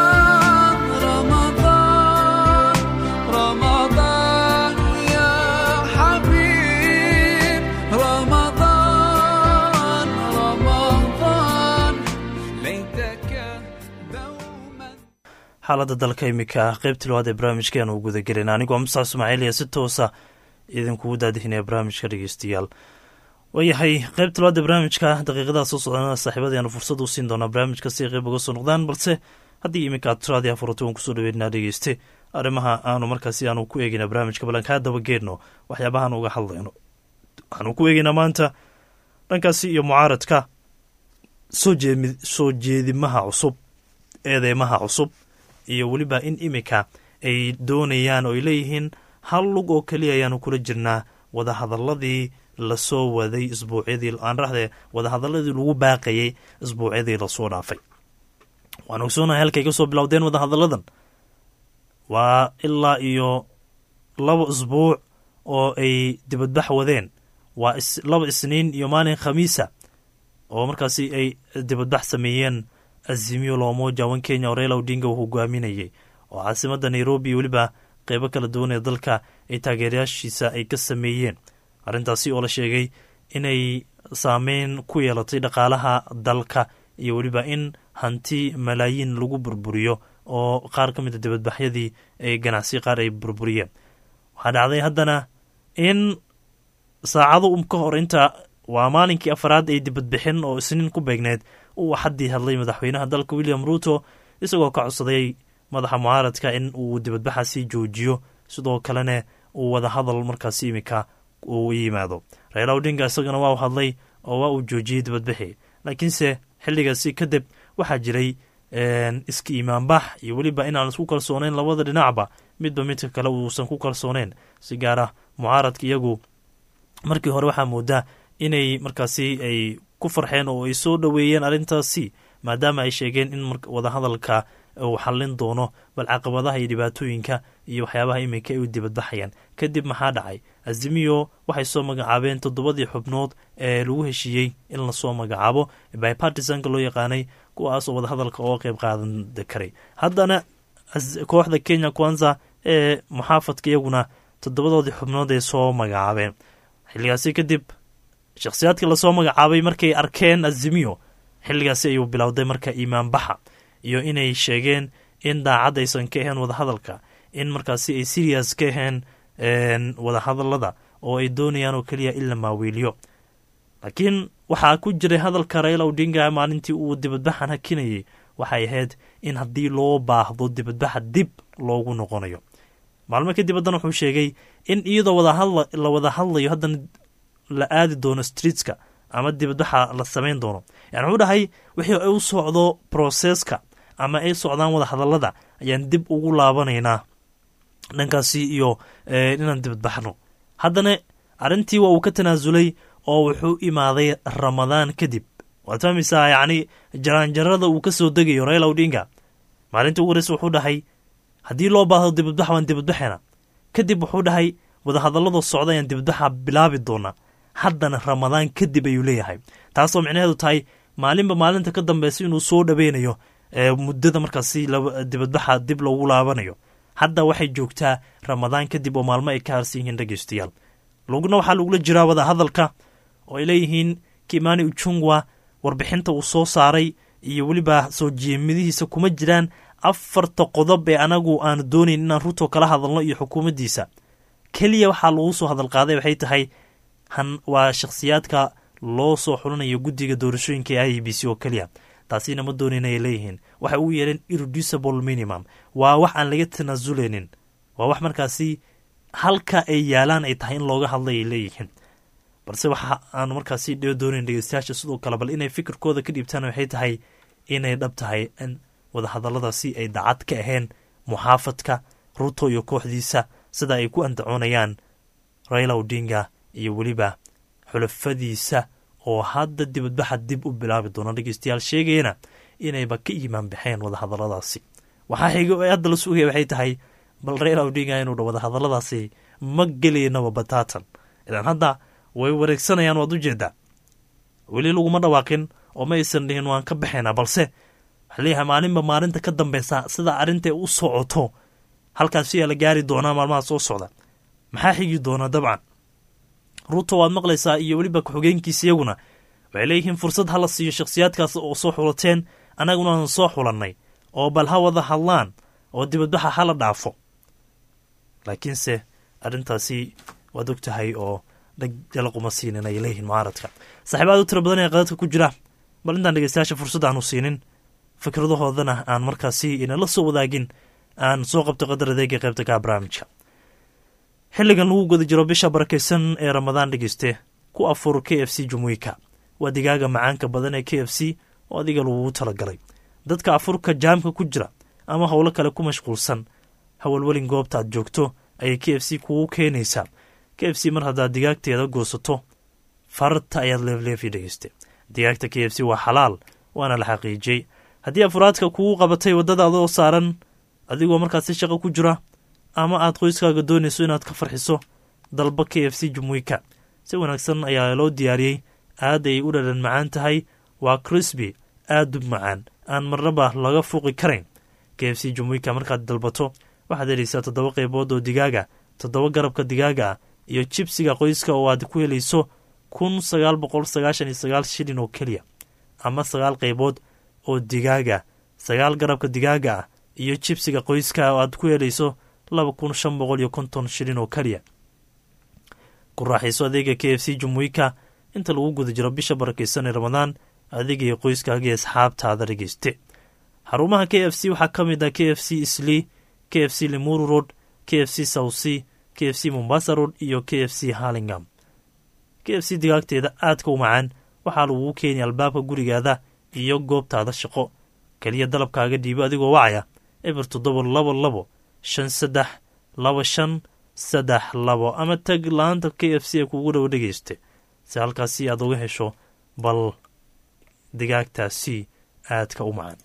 xaalada dalka imika qaybta labaad ee barnaamijkeenu u guda gelin. anigu waa mustax ismaaciil iyo si toosa idinkugu daadihinaya barnaamijka dhegeystayaal. waayahay qaybta labaad ee barnaamijka daqiiqadaha soo socdana saaxiibadayaanu fursad u siin doonaa barnaamijka si ay qayb uga soo noqdaan, balse haddii imika aad turaadii afurata waan kusoo dhaweynaa dhegeyste arrimaha aanu markaasi aanu ku eegeyna barnaamijka balankaa dabageedno waxyaabahaan uga hadlayno. waxaanu ku eegeynaa maanta dhankaasi iyo mucaaradka soo jeedimaha cusub, eedeymaha cusub, iyo weliba in imika ay doonayaan oo ay leeyihiin hal lug oo keliya ayaanu kula jirnaa wadahadaladii lasoo waday isbuucyadii aan raxde wadahadaladii lagu baaqayay isbuucyadii lasoo dhaafay. waan ogsoonahay halkay ka soo bilowdeen wadahadaladan waa ilaa iyo laba isbuuc oo ay dibadbax wadeen, waa laba isniin iyo maalin khamiisa oo markaasi ay dibadbax sameeyeen azimio la umoja wan Kenya oo Raila Odinga uu hogaaminayay, oo caasimadda Nairobi weliba qaybo kala duwan ee dalka ay taageerayaashiisa ay ka sameeyeen. arrintaasi oo la sheegay inay saameyn ku yeelatay dhaqaalaha dalka iyo weliba in hanti malaayiin lagu burburiyo oo qaar ka mid a dibadbaxyadii ay ganacsi qaar ay burburiyeen. waxaa dhacday haddana in saacado um ka hor inta waa maalinkii afaraad ay dibadbixin oo isniin ku beegneed uu xaddii hadlay madaxweynaha dalka William Ruto isagoo ka codsaday madaxa mucaaradka in uu dibadbaxaasi joojiyo, sidoo kalena uu wada hadal markaasi imika uu yimaado. Raila Odinga isagana waa u hadlay oo waa uu joojiyey dibadbixi, laakiinse xilligaasi kadib waxaa jiray iska imaanbax iyo weliba inaan isku kalsooneyn labada dhinacba, midba midka kale uusan ku kalsooneyn. si gaar ah mucaaradka iyagu markii hore waxaa moodaa inay markaasi ay ku farxeen oo ay soo dhoweeyeen arrintaasi, maadaama ay sheegeen in wadahadalka uu xallin doono bal caqabadaha iyo dhibaatooyinka iyo waxyaabaha iminka ay u dibadbaxayaan. kadib maxaa dhacay? azimio waxay soo magacaabeen toddobadii xubnood ee lagu heshiiyey in lasoo magacaabo bipartisanka loo yaqaanay, kuwaas oo wadahadalka oo qayb qaadan karay. haddana kooxda Kenya Kwanza ee muxaafadka iyaguna toddobadoodii xubnood ay soo magacaabeen. xilligaasi kadib shakhsiyaadka lasoo magacaabay markay arkeen azimio, xilligaasi ayuu bilowday marka imaanbaxa iyo inay sheegeen in daacad aysan ka ahayn wadahadalka, in markaasi ay serious ka ahayn wadahadalada oo ay doonayaan oo keliya in la maaweeliyo. laakiin waxaa ku jiray hadalka Raila Odinga maalintii uu dibadbaxan hakinayay, waxay ahayd in haddii loo baahdo dibadbaxa dib loogu noqonayo. maalmo kadib haddana wuxuu sheegay in iyadoo la wada hadlayo haddana la aadi doono streetska ama dibadbaxa la samayn doono. yani wuxuu dhahay wixii ay u socdo processka ama ay socdaan wada hadallada ayaan dib ugu laabanaynaa dhankaasi iyo inaan dibadbaxno. haddana arrintii waa uu ka tanaasulay oo wuxuu imaaday ramadaan kadib. waad fahmaysaa yacni jaraanjarada uu ka soo degayo Raila Odinga. maalintii ugu horeysa wuxuu dhahay haddii loo baahdo dibadbax waan dibadbaxena. kadib wuxuu dhahay wadahadallada socda ayaan dibadbaxa bilaabi doonaa. haddana ramadaan kadib ayuu leeyahay, taasoo micnaheedu tahay maalinba maalinta ka dambeysa inuu soo dhaweynayo muddada markaasi dibadbaxa dib loogu laabanayo. hadda waxay joogtaa ramadaan kadib oo maalmo ay ka harsan yihiin dhegeystayaal. lugna waxaa lagula jiraa wada hadalka oo ay leeyihiin Kimani Ichung'wah warbixinta uu soo saaray iyo weliba soo jeemadihiisa kuma jiraan afarta qodob ee anagu aan doonayn inaan ruto kala hadalno iyo xukuumaddiisa keliya waxaa lagu soo hadal qaaday waxay tahay waa shakhsiyaadka loo soo xulanayo guddiga doorashooyinka ee i b c oo keliya. taasina ma doonayn ay leeyihiin waxay ugu yeedheen irreducible minimum, waa wax aan laga tanaasuleynin, waa wax markaasi halka ay yaalaan ay tahay in looga hadlay ay leeyihiin. balse waxa aan markaasi doonayn dhegeystayaasha sidoo kale bal inay fikirkooda ka dhiibtaan waxay tahay inay dhab tahay in wadahadalladaasi ay dacad ka ahayn muxaafadka ruto iyo kooxdiisa sida ay ku andacoonayaan Raila Odinga iyo weliba xulafadiisa oo hadda dibadbaxa dib u bilaabi doona dhegeystayaal sheegayna inayba ka iimaan baxeen wadahadalladaasi. waxaa xiga oo hadda la sugaya waxay tahay bal Raila Odinga inuu wadahadalladaasi ma gelaynaba bataatan, ilaan hadda way wareegsanayaan waad u jeedaa, weli laguma dhawaaqin oo ma aysan dhihin waan ka baxaynaa, balse waxaa leeyahay maalinba maalinta ka dambeysa sida arrintae u socoto halkaas ayaa la gaari doonaa maalmaha soo socda. maxaa xigi doona? dabcan ruto waad maqlaysaa iyo weliba ku-xogeenkiisa iyaguna waxay leeyihiin fursad hala siiyo shakhsiyaadkaas oo soo xulateen, annaguna aan soo xulannay oo bal ha wada hadlaan oo dibadbaxa hala dhaafo. laakiinse arrintaasi waad og tahay oo dhagjalaquma siinin ay leeyihiin mucaaradka. saaxiibaad u tira badan ee qadadka ku jira, bal intaan dhegeystayaasha fursad aanu siinin fikradahoodana aan markaasi inala soo wadaagin, aan soo qabto qadar adeega qaybta ka barnaamijka. xilligan lagu guda jiro bisha barakaysan ee ramadaan dhegeyste ku afur k f c Jumuika, waa digaaga macaanka badan ee k f c oo adiga lagugu talagalay. dadka afurka jaamka ku jira ama howlo kale ku mashquulsan, hawalwelin goobta aad joogto ayay k f c kugu keenaysaa. k f c mar haddaad digaagteeda goosato farta ayaad leefleefi dhegeyste. digaagta k f c waa xalaal waana la xaqiijiyey. haddii afuraadka kugu qabatay waddadaada oo saaran adigoo markaasi shaqo ku jira ama aad qoyskaaga doonayso inaad ka farxiso, dalba k f c Jumuika. si wanaagsan ayaa loo diyaariyey, aad ay u dhadhan macaan tahay, waa crisby, aad u macaan, aan marnaba laga fuuqi karayn. k f c Jumuika markaad dalbato waxaad helaysaa toddoba qaybood oo digaaga, toddoba garabka digaaga ah iyo jibsiga qoyska oo aad ku helayso kun sagaal boqol sagaashan iyo sagaal shilin oo keliya, ama sagaal qaybood oo digaaga, sagaal garabka digaaga ah iyo jibsiga qoyska oo aad ku helayso laba kun shan boqol iyo konton shilin oo keliya. ku raaxayso adeega k f c Jumuika inta lagu guda jiro bisha barakaysan ee ramadaan, adiga iyo qoyskaaga iyo asxaabtaada dhegeyste. xarumaha k f c waxaa ka mid ah k f c Eastleigh, k f c Limuru Road, k f c South Sea, k f c Mombasa Road iyo k f c Hurlingham. k f c digaagteeda aadka u macaan waxaa lagugu keenaya albaabka gurigaada iyo goobtaada shaqo. keliya dalabkaaga dhiibo adigoo wacaya eber toddoba labo labo shan saddex laba shan saddex labo ama tag laanta k f c ee kugu dhow dhegeyste si halkaasi aad uga hesho bal digaagtaasi aadka u macaan.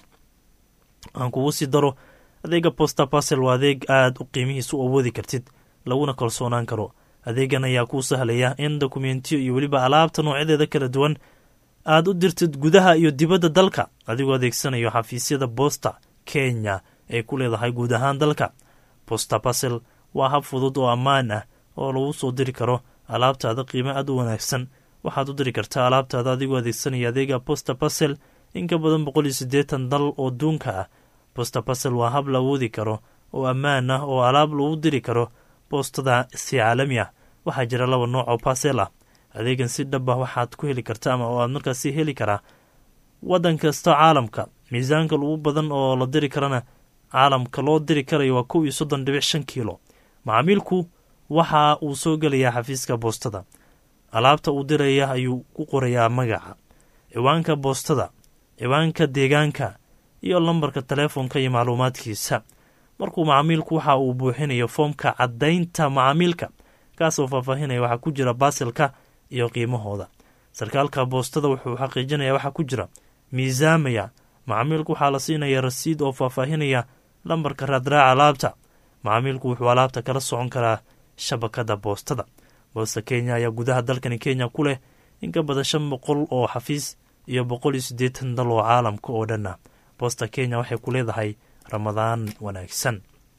aan kugu sii daro adeega Posta Parcel waa adeeg aad u qiimihiisu awoodi kartid, laguna kalsoonaan karo. adeegan ayaa kuu sahlaya in dokumentiyo iyo weliba alaabta noocyadeeda kala duwan aad u dirtid gudaha iyo dibadda dalka adigoo adeegsanayo xafiisyada Posta Kenya ee ku leedahay guud ahaan dalka. Posta Parcel waa hab fudud oo ammaan ah oo lagu soo diri karo alaabtaada qiimo aad u wanaagsan. waxaad u diri kartaa alaabtaada adigoo adeegsanaya adeega Posta Parcel in ka badan boqol iyo siddeetan dal oo duunka ah. Posta Parcel waa hab la awoodi karo oo ammaan ah oo alaab lagu diri karo boostada si caalami ah. waxaa jira laba nooc oo parcel ah. adeegan si dhab ah waxaad ku heli kartaa ama oo aad markaasi heli karaa waddan kasta caalamka. miisaanka lagu badan oo la diri karana caalamka loo diri karayo waa kow iyo soddon dhibic shan kiilo. macaamiilku waxa uu soo gelayaa xafiiska boostada, alaabta uu diraya ayuu ku qorayaa magaca, ciwaanka boostada, ciwaanka deegaanka iyo lambarka telefoonka iyo macluumaadkiisa. markuu macaamiilku waxa uu buuxinayo foomka caddaynta macaamiilka kaasoo faahfaahinaya waxaa ku jira baasilka iyo qiimahooda. sarkaalka boostada wuxuu xaqiijinayaa waxaa ku jira, miisaamaya. macaamiilku waxaa la siinaya rasiid oo faahfaahinaya lambarka raadraaca alaabta. macaamiilku wuxuu alaabta kala socon karaa shabakada boostada. Posta Kenya ayaa gudaha dalkani Kenya ku leh in ka badan shan boqol oo xafiis iyo boqol iyo siddeetan dal oo caalamka oo dhan ah. Posta Kenya waxay ku leedahay ramadaan wanaagsan.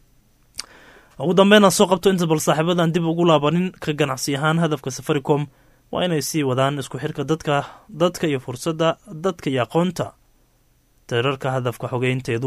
ugu dambeyn soo qabto inta bal saaxiibadan dib ugu laabanin ka ganacsi ahaan hadafka Safaricom waa inay sii wadaan isku xirka dadka dadka iyo fursadda dadka iyo aqoonta. tirarka hadafka xogeynteedu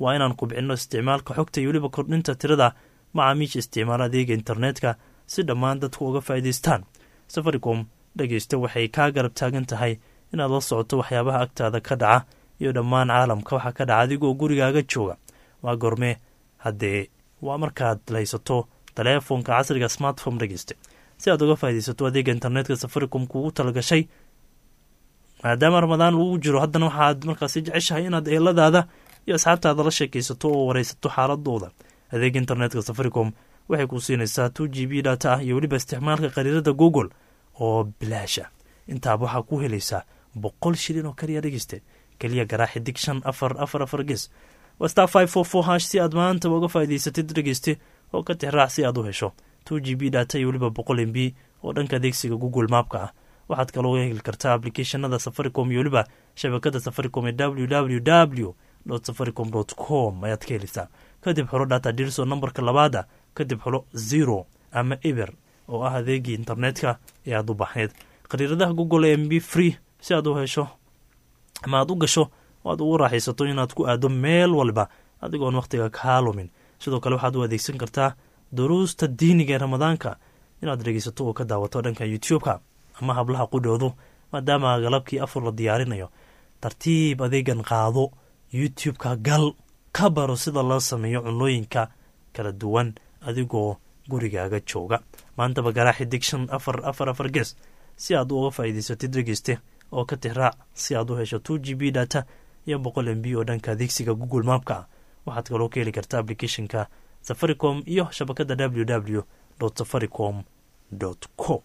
waa inaan kubcinno isticmaalka xogta iyo weliba kordhinta tirada macaamiisha isticmaala adeega internetka si dhammaan dadku uga faa'iidaystaan. safaricom dhegeysta waxay kaa garab taagan tahay inaad la socoto waxyaabaha agtaada ka dhaca iyo dhammaan caalamka waxa ka dhaca adigoo gurigaaga jooga. waa goorme haddee waa markaad haysato taleefonka casriga smartphone dhegeysta si aad uga faa'iidaysato adeega internetka safaricom kuugu talagashay. maadaama ramadaan lagu jiro haddana waxaad markaasi jeceshahay inaad eeladaada iyo asxaabtaada la sheekaysato oo waraysato xaaladooda. adeega internetka safaricom waxay ku siinaysaa two g b data ah iyo weliba isticmaalka qariirada google oo bilaasha. intaaba waxaa ku helaysaa boqol shilin oo kaliya dhegeyste keliya garaaxi dig shan afar afar afar ges waa star five four four hash si aad maantaba uga faa'iidaysatid dhegeyste oo ka tixraac si aad u hesho two g b data iyo weliba boqol m b oo dhanka adeegsiga google maapka ah. waxaad kaloo heli kartaa applicationada safaricom iyo weliba shabakada safaricom ee w w w dot safaricom dot com ayaad ka helaysaa. kadib xulo data dirso nambarka labaada kadib xulo zero ama eber oo ah adeegii internetka ee aad u baxneed. qariiradaha google m b free si aad u hesho ama aad u gasho oo aad ugu raaxaysato inaad ku aado meel walba adigoon wakhtiga kaa lumin. sidoo kale waxaad u adeegsan kartaa duruusta diiniga ee ramadaanka inaad dhegeysato oo ka daawato dhanka youtube-ka ama hablaha qudhoodu maadaama galabkii afur la diyaarinayo. tartiib adeegan qaado youtube-ka gal ka baro sida loo sameeyo cunooyinka kala duwan adigoo gurigaaga jooga. maantaba garaaxi dig shan afar afar afar ges si aad uga faa'iidaysatid dhegeyste oo ka tixraac si aad u hesho two g b data iyo boqol m b oo dhanka adeegsiga google maapka. waxaad kaloo ka heli kartaa applicationka safaricom iyo shabakada w w dot safaricom dot com.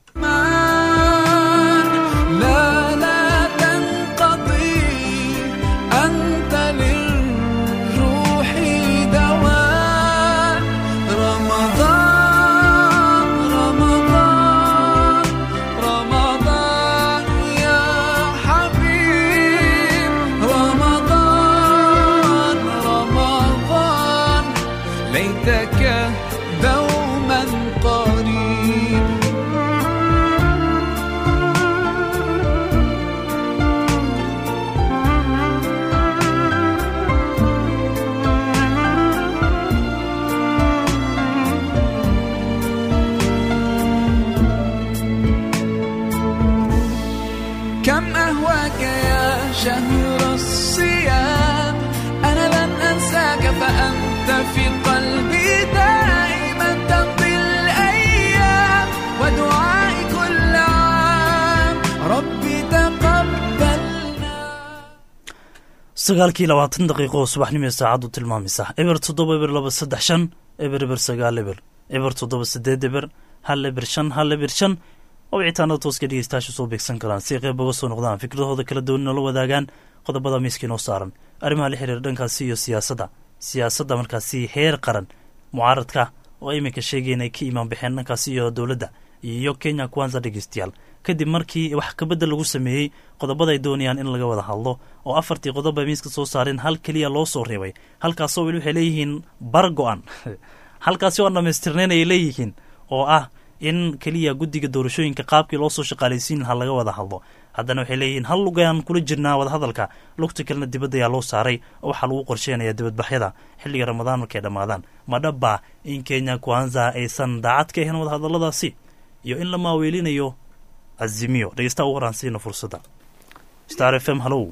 sagaalkii labaatan daqiiqo oo subaxnimo saacadu tilmaamaysa eber toddoba eber laba saddex shan eber eber sagaal eber eber toddoba sideed eber hal eber shan hal eber shan oo wicitaanada tooska dhegeystayaasha soo beegsan karaan si qayb uga soo noqdaan fikradahooda kala duwan noola wadaagaan qodobada miiska inoo saaran arrimaha la xiriira dhankaasi iyo siyaasadda siyaasadda markaasi heer qaran mucaaradka oo iminka sheegaya inay ka imaan baxeen dhankaasi iyo dowladda iyo Kenya Kwanza dhegeystayaal kadib markii wax ka bedel lagu sameeyay qodobada ay doonayaan in laga wada hadlo oo afartii qodob ay miiska soo saareen hal kaliya loo soo reebay halkaasoo weli waxay leeyihiin bargo'an halkaasi oo dhamaystirneen ay leeyihiin oo ah in kaliya guddiga doorashooyinka qaabkii loo soo shaqaalaysiin lahaa laga wada hadlo. haddana waxay leeyihiin hal lugayaan kula jirnaa wada hadalka lugta kalena dibadda ayaa loo saaray oo waxaa lagu qorsheenaya dibadbaxyada xilliga ramadaan markay dhammaadaan. ma dhabba in Kenya Kwanza aysan daacad ka ahayn wada hadalladaasi iyo in la maaweelinayo azimiyo. dhegeysta ugu horaansiina fursadda Star F M. hallow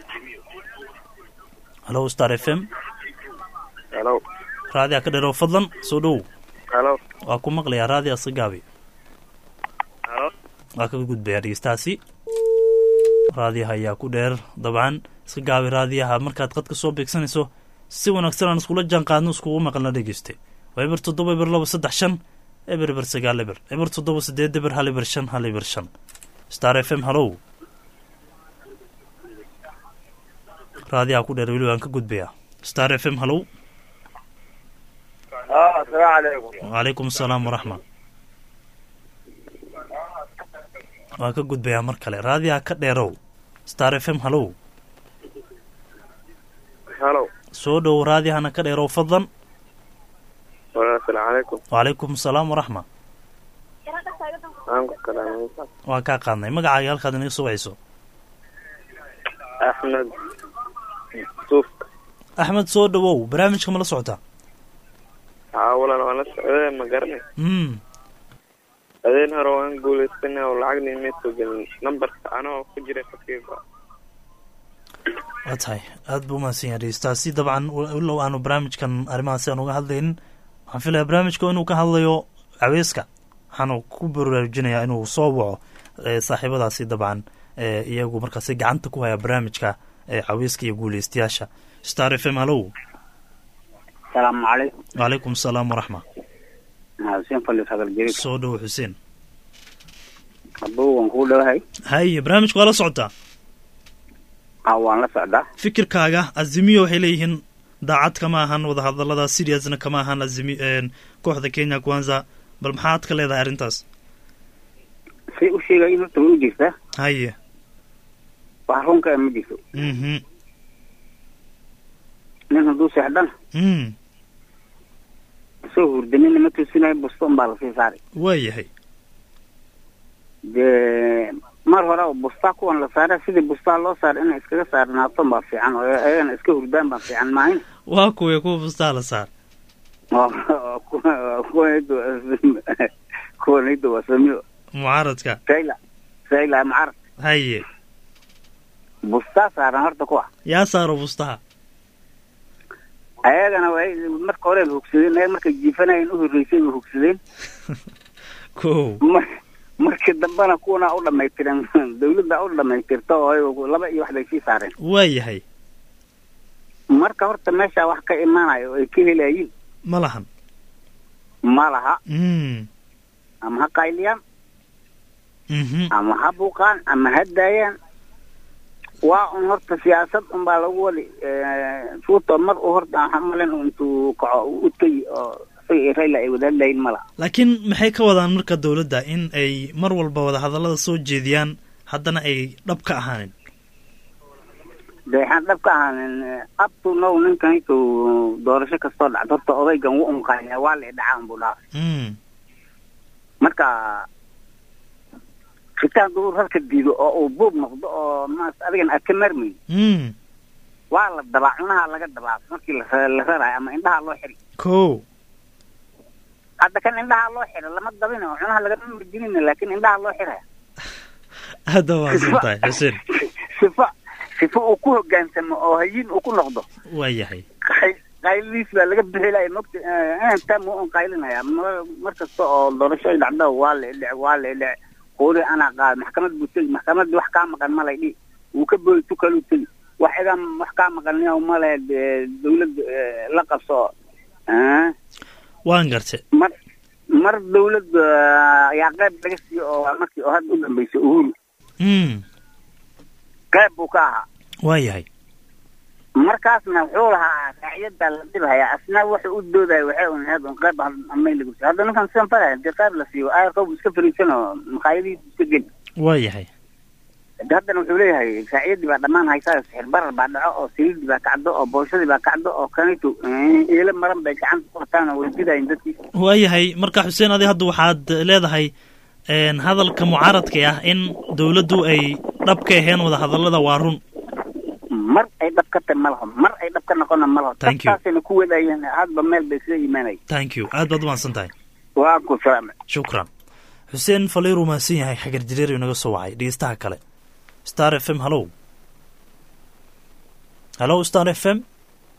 hallow Star F M. hallow raadiga ka dheero fadlan soo dhow. hallow waa ku maqlayaa raadiga sigaabi. hallow waa ka gudbaya dhegeystaasi raadiyaha ayaa ku dheer dabcan iska gaabi raadiyaha markaad qadka soo beegsanayso si wanaagsan aan iskula jaan qaadno iskugu maqalna dhegeyste. waa eber toddoba eber laba saddex shan eber eber sagaal eber eber toddoba sideed eber hal eber shan hal eber shan. Star F M. hallow raadiyaha ku dheer weli waan ka gudbayaa. Star F M. hallow. ah assalaamu calaykum. wacalaykum assalaam waraxma. waan ka gudbayaa mar kale raadiyaha ka dheerow. Star F M. hallow hallow soo dhow raadiyahana ka dheerow fadlan. assalaamu calaykum. wacalaykum assalaam waraxma. waan kaa qaadnay magacaaga halkaad inaga soo wacayso. axmed suuf axmed soo dhawow barnaamijka ma la socotaa haa walaal waan la socday ma garanay mm adeen hore waan guulaysanay oo lacagna ima soo gelin nambarka anoo ku jiray fakiirka waa tahay aada buu umahadsan yahay dhegeystaasi dabcan ilow aanu barnaamijkan arrimahaasi aan uga hadlaynin waxaan filayaa barnaamijka inuu ka hadlayo caweyska waxaanu ku baraarujinayaa inuu soo waco saaxiibadaasi dabcan iyagu markaasi gacanta ku haya barnaamijka caweyska iyo guuleystayaasha star f m hallow asalaamu calaykum wacalaykum asalaam waraxma xuseen falis hadal jeri soo dhowo xuseen abuu waan kuu dhawahay haye barnaamijka waa la socotaa a waan la socdaa fikirkaaga azimiyo waxay leeyihiin daacad kama ahan wadahadalada seriasna kama ahan azimi kooxda kenya kwanza bal maxaad ka leedahay arrintaas say u sheegayin horta way u jirtaa haye wax runka ma jirto mhm nin hadduu seexdana mm soo hurdanina ma tusinayo busto unbaa lasii saaray waayahay dee mar hore oo bustaa kuwan la saara sidii bustaa loo saara inay iskaga saarnaato baa fiican oo ayagana iska hurdaan baa fiican maahin waa kuwii kuwa bustaa la saar kuwanayda waa samiyo mucaaradka sayla sayla mucaarad haye bustaa saaran horta kuwa yaa saaro bustaha ayagana way marka hore hogsadeen ayaga markay jiifanayeen u horreysay way hogsadeen ko markii dambena kuwana u dhamaytiran dawladda u dhamaystirta oo laba iyo wax bay sii saareen waayahay marka horta meesha wax ka imaanayo oo ay ka helayiin ma lahan ma laha mm ama ha qayliyaan mhm ama ha buuqaan ama ha daayaan waa un horta siyaasad unbaa lagu wadi suuto mar u horta waxaan umalayn intuu kaco u tegi oo isaga rayla ay wadaadlayin mala laakiin maxay ka wadaan marka dawladda in ay mar walba wadahadallada soo jeediyaan haddana ay dhab ka ahaanin dee waxaan dhab ka ahaanin up to now ninkan intuu doorasho kastoo dhacdo horta odaygan wuu unqaaya waa la idhacaan buu dhaafay mm marka fitaan duu rarka diido oo uu buub noqdo oo maas adigan aad ka marmayn mm waa la dabaa cunaha laga dabaa markii la rarayo ama indhaha loo xiri ko hadda kan indhaha loo xiro lama dabina oo cunaha laga marjinin laakiin indhaha loo xiraya hadda waa suntahay xuseen sifa sifa uu ku hogaansamo oo hayin uu ku noqdo waayahay qayladiis baa laga bixilaya mogta inta mu un qaylinaya mar kasta oo doorasho ay dhacdo waa la dhic waa la dhic qoori ana qaad maxkamad buu tegi maxkamadii wax kaa maqan malay dhi uu ka booy tu kalu tegi wax idan wax kaa maqan yaa malay dawladda la qabso ah waan gartay mar mar dawladda yaa qayb laga siiyo oo markii oo hadda u dambeysay uhuru mm qayb buu ka ahaa waayahay markaasna wuxuu lahaa raaciyada la dirhaya asna wuxuu u dooday waxay un aad un qayb amay lagu soo hadda ninkan sidan faray hadii qayb la siiyo ay qof iska fariisano maqaayadii iska gel waayahay haddana wuxuu leeyahay raaciyadii baa dhammaan haysaa sixir barar baa dhaco oo saliidii baa kacdo oo booshadii baa kacdo oo kanito eela maran bay gacanta ku wataan oo weydiidayeen dadkii waayahay marka xuseen adi hadda waxaad leedahay hadalka mucaaradka ah in dawladdu ay dhab ka aheen wadahadallada waa run mar ay dhab ka tahay malaho mar ay dhab ka noqona malaho taasina ku wadayeen hadba meel bay soo imaanay thank you aad baad umahadsan tahay waa ku salaam shukran xuseen faleer uu mahadsan yahay xagar jireer inaga soo wacay dhegeystaha kale star f m hallow hallow star f m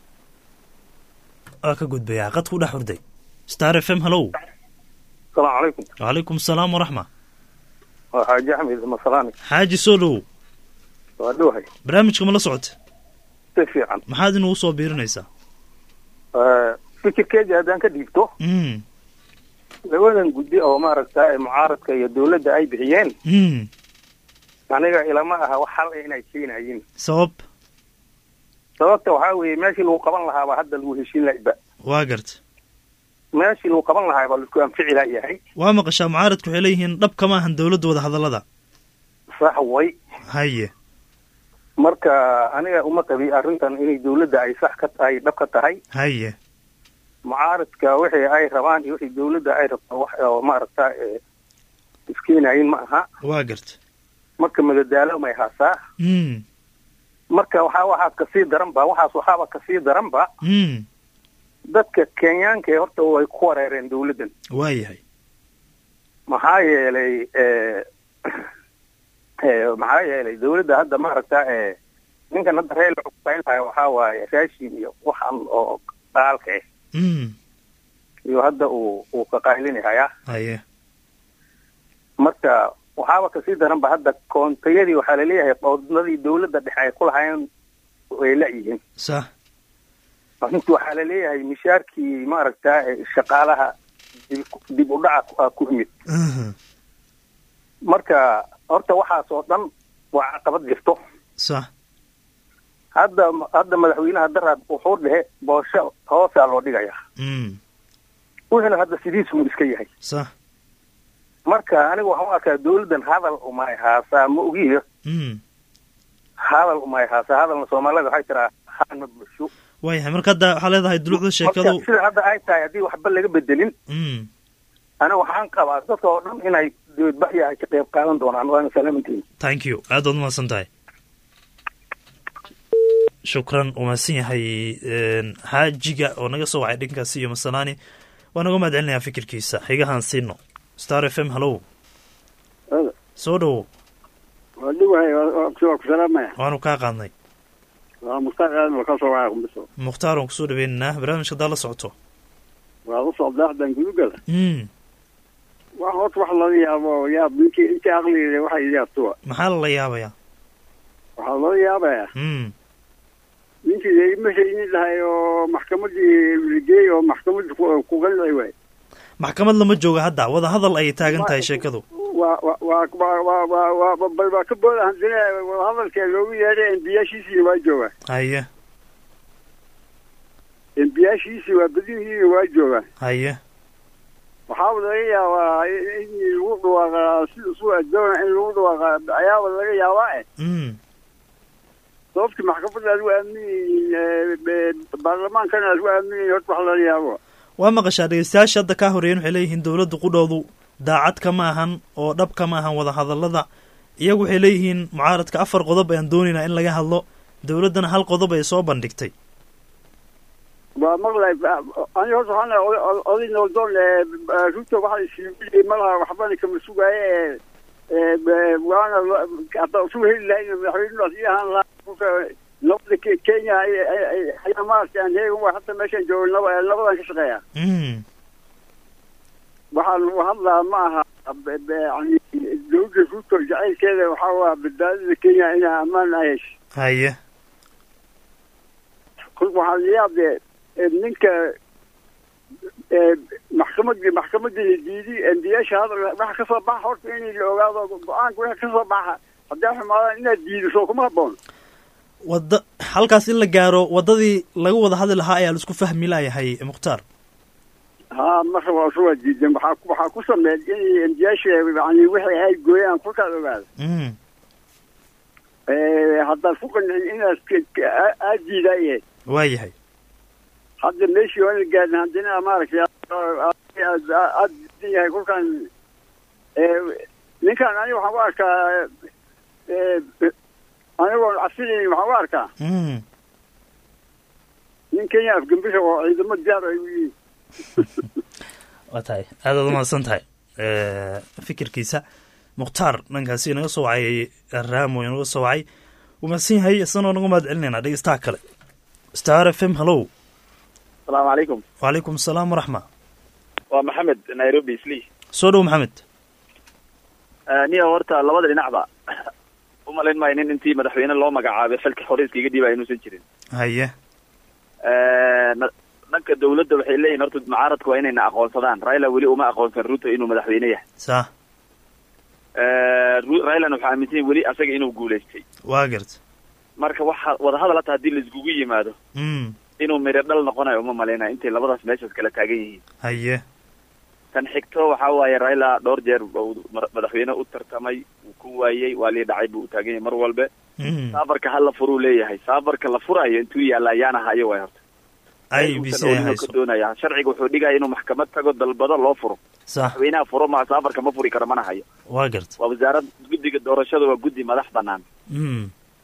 waa ka gudbayaa qad ku dhex hurday star f m hallow السلام عليكم وعليكم السلام ورحمة حاجة أحمد مصراني حاجي سولو وادوهي برامج كم لا صعد تفيعا ما حد إنه وصل بيرنيسا آه فكر كذا هذا كديبته امم لو أنا نقولي أو ما رأيت معارض كي الدولة ده أي بعيان امم يعني إلى ما هو حل هنا يشين عين صوب صوت وحاوي ماشي لو قبل لها وحد الوهشين لا يبقى واقرت ماشي لو قبل لها يبقى لكم فعل أي هاي وما قشا معارض كحليهن رب كما هن دولة وده هذا لذا صح وي هاي marka aniga uma qabi arintan inay dawladda ay sax ka tahay dab ka tahay haye mucaaradka wixii ay rabaan iyo wixii dawladda ay rabto wax oo ma aragta iskeenayn ma aha waa gart marka madadaalo may haasaa mm marka waxaa waxaa kasii daran ba waxaas waxaaba kasii daran ba mm dadka kenyaanka ee horta way ku wareereen dawladdan waayahay maxaa yeelay ee ee maxaa yeelay dawladda hadda maaragta ee ninkan hadda reel cuqaynaya waxaa waaye raashin iyo waxan oo daalka ah mm iyo hadda uu uu ka qaylinaya haye marka waxaaba kasii daran ba hadda koontayadii waxaa laleeyahay qowdadii dawladda dhexe ay ku lahaayeen way la-yihiin sax inta waxaa laleeyahay mishaarkii maaragta shaqaalaha dib u dhaca ku yimid marka horta waxaas oo dhan waa caqabad jirto sax hadda hadda madaxweynaha daraad wuxuu dhehe boosho hoosaa loo dhigayaa mm wuxuuna hadda sidiisuu iska yahay sax marka aniga waxaan u arkaa dawladdan hadal umay haasaa ma ogiyo mm hadal umay haasaa hadalna soomaalida waxay tiraa hama bulsho waayahay marka hadda waxaa leedahay dulucda sheekadu marka sida hadda ay tahay haddii waxba laga bedelin mm aniga waxaan qabaa dadka oo dhan inay dibadbaxya ay ka qayb qaadan doonaan waana salaamantiin thank you aad waad umahadsan tahay shukran umahadsan yahay xaajiga oo naga soo wacay dhinkaasi iyo masanaani waa naga mahad celinayaa fikirkiisa xigahaan siino star f m hallow soo dhowo waa dhiwahay waa ku salaamaya waanu kaa qaadnay waa mukhtaar aadan ka soo wacay qumbiso mukhtaar waan kusoo dhaweynaynaa barnaamijka haddaa la socoto waa la socdaa haddaan gudugala mm wax horta wax laga yaabo yaab ninkii intii aqligeeda waxay yaabtuwa maxaa lala yaabayaa waxaa loo yaabayaa mm ninkii eemashaini dhahay oo maxkamadii lageey oo maxkamadii ku qancay waay maxkamad lama jooga hadda wada hadal ayay taagan tahay sheekadu waa wa waa waa waa waa bal baa ka booda handina hadalkee loogu yeedhay embiyaashiisii waa jooga haye embiyaashiisii waa badihiina waa jooga haye waxaa laga yaabaa in lagu dhawaaqa si isu adoona in lagu dhawaaqa ayaaba laga yaabaa eh mm sababtii maxkamadda aad u aaminayiin baarlamaankana aad u aaminayiin horta wax laga yaabo waa maqashaa dhegeystayaasha hadda kaa horeeyen waxay leeyihiin dawladda qudhoodu daacad kama ahan oo dhab kama ahan wada hadallada iyagu waxay leeyihiin mucaaradka afar qodob ayaan doonaynaa in laga hadlo dawladdana hal qodob ay soo bandhigtay waa maqlay ani horta waxaan oday nooldoon ruto waxa isiibilay malaha waxbana kama sugaaye waana hadda usu heli lahayn madaxweynudaas ii ahaan lahaa nabada kenya ayaa maaragtay aan heegan waa hata meeshaan joogo nab nabadan ka shaqeeya mm waxaa lagu hadlaa ma aha yani dawladda ruto jacaylkeeda waxaa waa badbaadada kenya inaa ammaan a hesho haye kolka waxaa la yaabde ninka maxkamadii maxkamadii diidi embiyaasha hadal waxa ka soo baxa horta in la ogaado go-aanka waxa ka soo baxa hadday xumaadaan inaad diidiso kuma haboon wada halkaas in la gaaro waddadii lagu wada hadli lahaa ayaa la isku fahmi laayahay mukhtaar ha marka waa usu waa diidan waxaa waxaa ku sameeyay in embiyaasha yani wixii ay gooyaan kolkaad ogaado mm haddaad ku qancin inaad aad diidaaye waayahay hadda meeshii waa la gaadin haddina maaragtay aad aad diidan yahay kolkaan ninkaan aniga waxaan ku arkaa anigoon cabsinayn waxaan ku arkaa mm nin kenya afgambisha oo ciidamo diyaar ay u yihiin waa tahay aad aad umahadsan tahay fikirkiisa mukhtaar dhankaasi inaga soo wacay raamo inaga soo wacay wuu mahadsan yahay isanoo naga mahad celinaynaa dhegeystaha kale star f m hallow asalaamu calaykum wacalaykum asalaam waraxma waa maxamed nairobi isli soo dhow maxamed niya horta labada dhinacba umalayn maayo nin intii madaxweyne loo magacaabay xilka xoriiska iga dhiibaya inuusan jirin haye dhanka dawladda waxay leeyihin horta mucaaradka waa inayna aqoonsadaan raila weli uma aqoonsan ruto inuu madaxweyne yahay sa railana waxaa aaminsan yahay weli asaga inuu guulaystay waa garta marka waxa wadahadal hata haddii laiskugu yimaado mm inuu miro dhal noqonayo uma malaynaya intay labadaas meeshaas kala taagan yihiin haye tan xigto waxaa waaye raila dhowr jeer madaxweyne u tartamay uu ku waayey waa lii dhacay buu u taagan yahay mar walbe saafarka hala furuu leeyahay saafarka la furayo intuu yaalla ayaana hayo way horta ay b c hayso ka doonaya sharciga wuxuu dhigaya inuu maxkamad tago dalbado loo furo sax madaxweynaha furo ma saafarka ma furi karo mana hayo waa garta waa wasaarad guddiga doorashada waa guddi madax banaan mm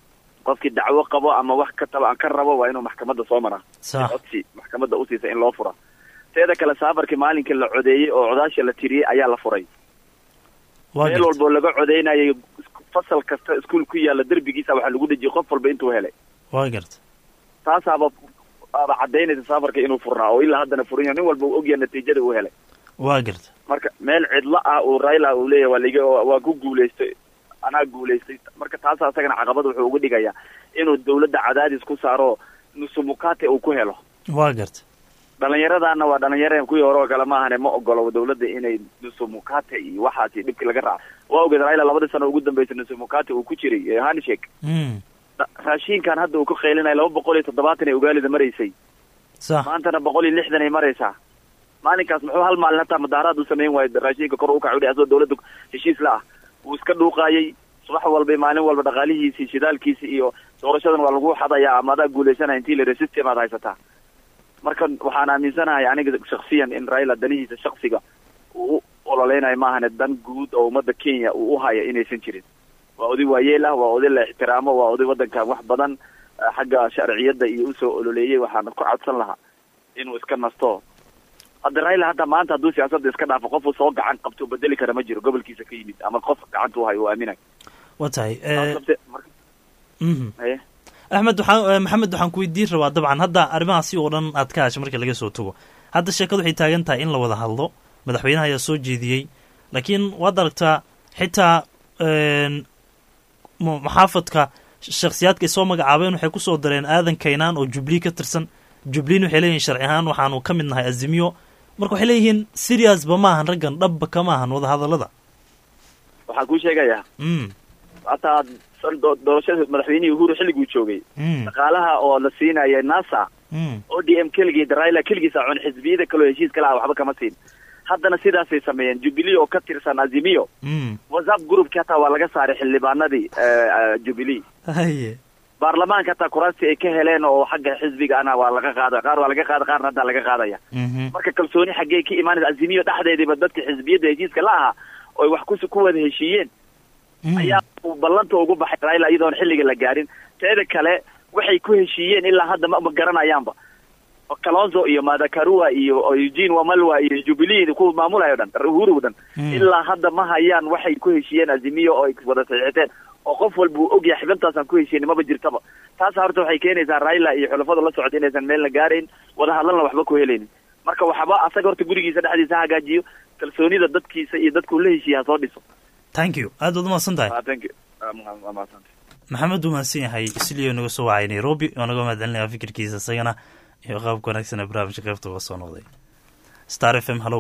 qofkii dacwo qabo ama wax ka taba ka rabo waa inuu maxkamadda soo maraa codsi maxkamadda usiisa in loo fura teeda kale saafarkii maalinkii la codeeyey oo codaasha la tiriyey ayaa la furay meel walboo laga codeynayay fasal kasta iskuol ku yaalla derbigiisa waxaa lagu dhejiyey qof walba intuu helay waa garta taasaaba aba caddaynaysa saafarka inuu furnaa oo ilaa haddana furan yahay nin walba uu ogyahay natiijada uu helay waa garta marka meel cidlo ah uu Raila uu leeyahay waa liga waa ku guuleystay anaa guuleystay marka taas asagana caqabad wuxuu uga dhigayaa inuu dawladda cadaadis ku saaro nusumukate uu ku helo waa garta dhalinyaradaana waa dhalinyareen kuwii hore oo kale ma ahane ma ogolo dawladda inay nusumukate iyo waxaasi dhibki laga raaco waa ogeed Raila labadii sano ugu dambeysay nusumukate uu ku jiray handshake mm raashinkan hadda uu ka qeylinayo laba boqol iyo toddobaatan ay ugaalida maraysay sax maantana boqol iyo lixdan ay maraysaa maalinkaas muxuu hal maalin hataa madaaraad u sameyn waayo raashinka kor u kacay asoo dawladda heshiis la ah uu iska dhuuqaayay subax walba maalin walba dhaqaalihiisii shidaalkiisii iyo doorashadan waa lagu xadayaa ama adaa guulaysanaya intii la resistem aad haysataa marka waxaan aaminsanahay aniga shaksiyan in Raila danihiisa shaksiga uu ololeynayo maahane dan guud oo ummadda Kenya uu u haya inaysan jirin waa oday waayeel ah waa oday la ixtiraamo waa oday waddankan wax badan xagga sharciyadda iyo usoo ololeeyay waxaan ku codsan lahaa inuu iska nasto hadda Raila hadda maanta hadduu siyaasadda iska dhaafo qof uu soo gacan qabto bedeli kara ma jiro gobolkiisa ka yimid ama qof gacanta u hayo uu aaminay waa tahay axmed waxaan maxamed waxaan ku weydiin rabaa dabcan hadda arrimahaasi oo dhan aad ka hashay marka laga soo tago hadda sheekadu waxay taagan tahay in la wada hadlo madaxweynaha ayaa soo jeediyey laakiin waad aragtaa xitaa maxaafadka shakhsiyaadka ay soo magacaabeen waxay kusoo dareen aadan kaynaan oo Jubilee ka tirsan Jubilee waxay leeyihiin sharci ahaan waxaanu ka mid nahay Azimio marka waxay leeyihiin serious ba maahan raggan dhabba kama ahan wada hadallada waxaan kuu sheegayaa mm hataa doorashada madaxweynihii Uhuru xilliguu joogay dhaqaalaha oo la siinaya NASA O D M keligii Raila keligiisa cun xisbiyada kale heshiis kale waxba kama siin haddana sidaasay sameeyeen Jubilee oo ka tirsan Azimio WhatsApp groupka hataa waa laga saaray xildhibaanadii Jubilee haye baarlamaanka hataa kuraasti ay ka heleen oo xagga xisbiga ana waa laga qaaday qaar waa laga qaaday qaarna hadda laga qaadaya marka kalsooni xaggee ka imaanaysa Azimio dhexdeediiba dadka xisbiyada heshiiska la aha oo wax ku ku wada heshiiyeen ayaa ballanta ugu baxay Raila iyadoon xilliga la gaarin teeda kale waxay ku heshiiyeen ilaa hadda ma garanayaanba Kalonzo iyo Madakarua iyo Eugene Wamalwa iyo Jubilee ku maamulayo dhan Uhuru dhan ilaa hadda ma hayaan waxay ku heshiiyeen Azimio oo ay wada saxiixeen oo qof walba uu og yahay xibintaasan ku heshiiyeen ma jirtaba taas horta waxay keenaysaa Raila iyo xulafada la socod inaysan meel la gaarin wada hadalna waxba ku helaynin marka waxba asaga horta gurigiisa dhexdiisa hagaajiyo kalsoonida dadkiisa iyo dadku la heshiiyaa soo dhiso thank you aad wada maasantahay thank you maxamed umaasan yahay isliyo naga soo wacay Nairobi oo naga mahadcelinaya fikirkiisa isagana iyo qaabka wanaagsan ee barnaamijka qaybta uga soo noqday Star F M hello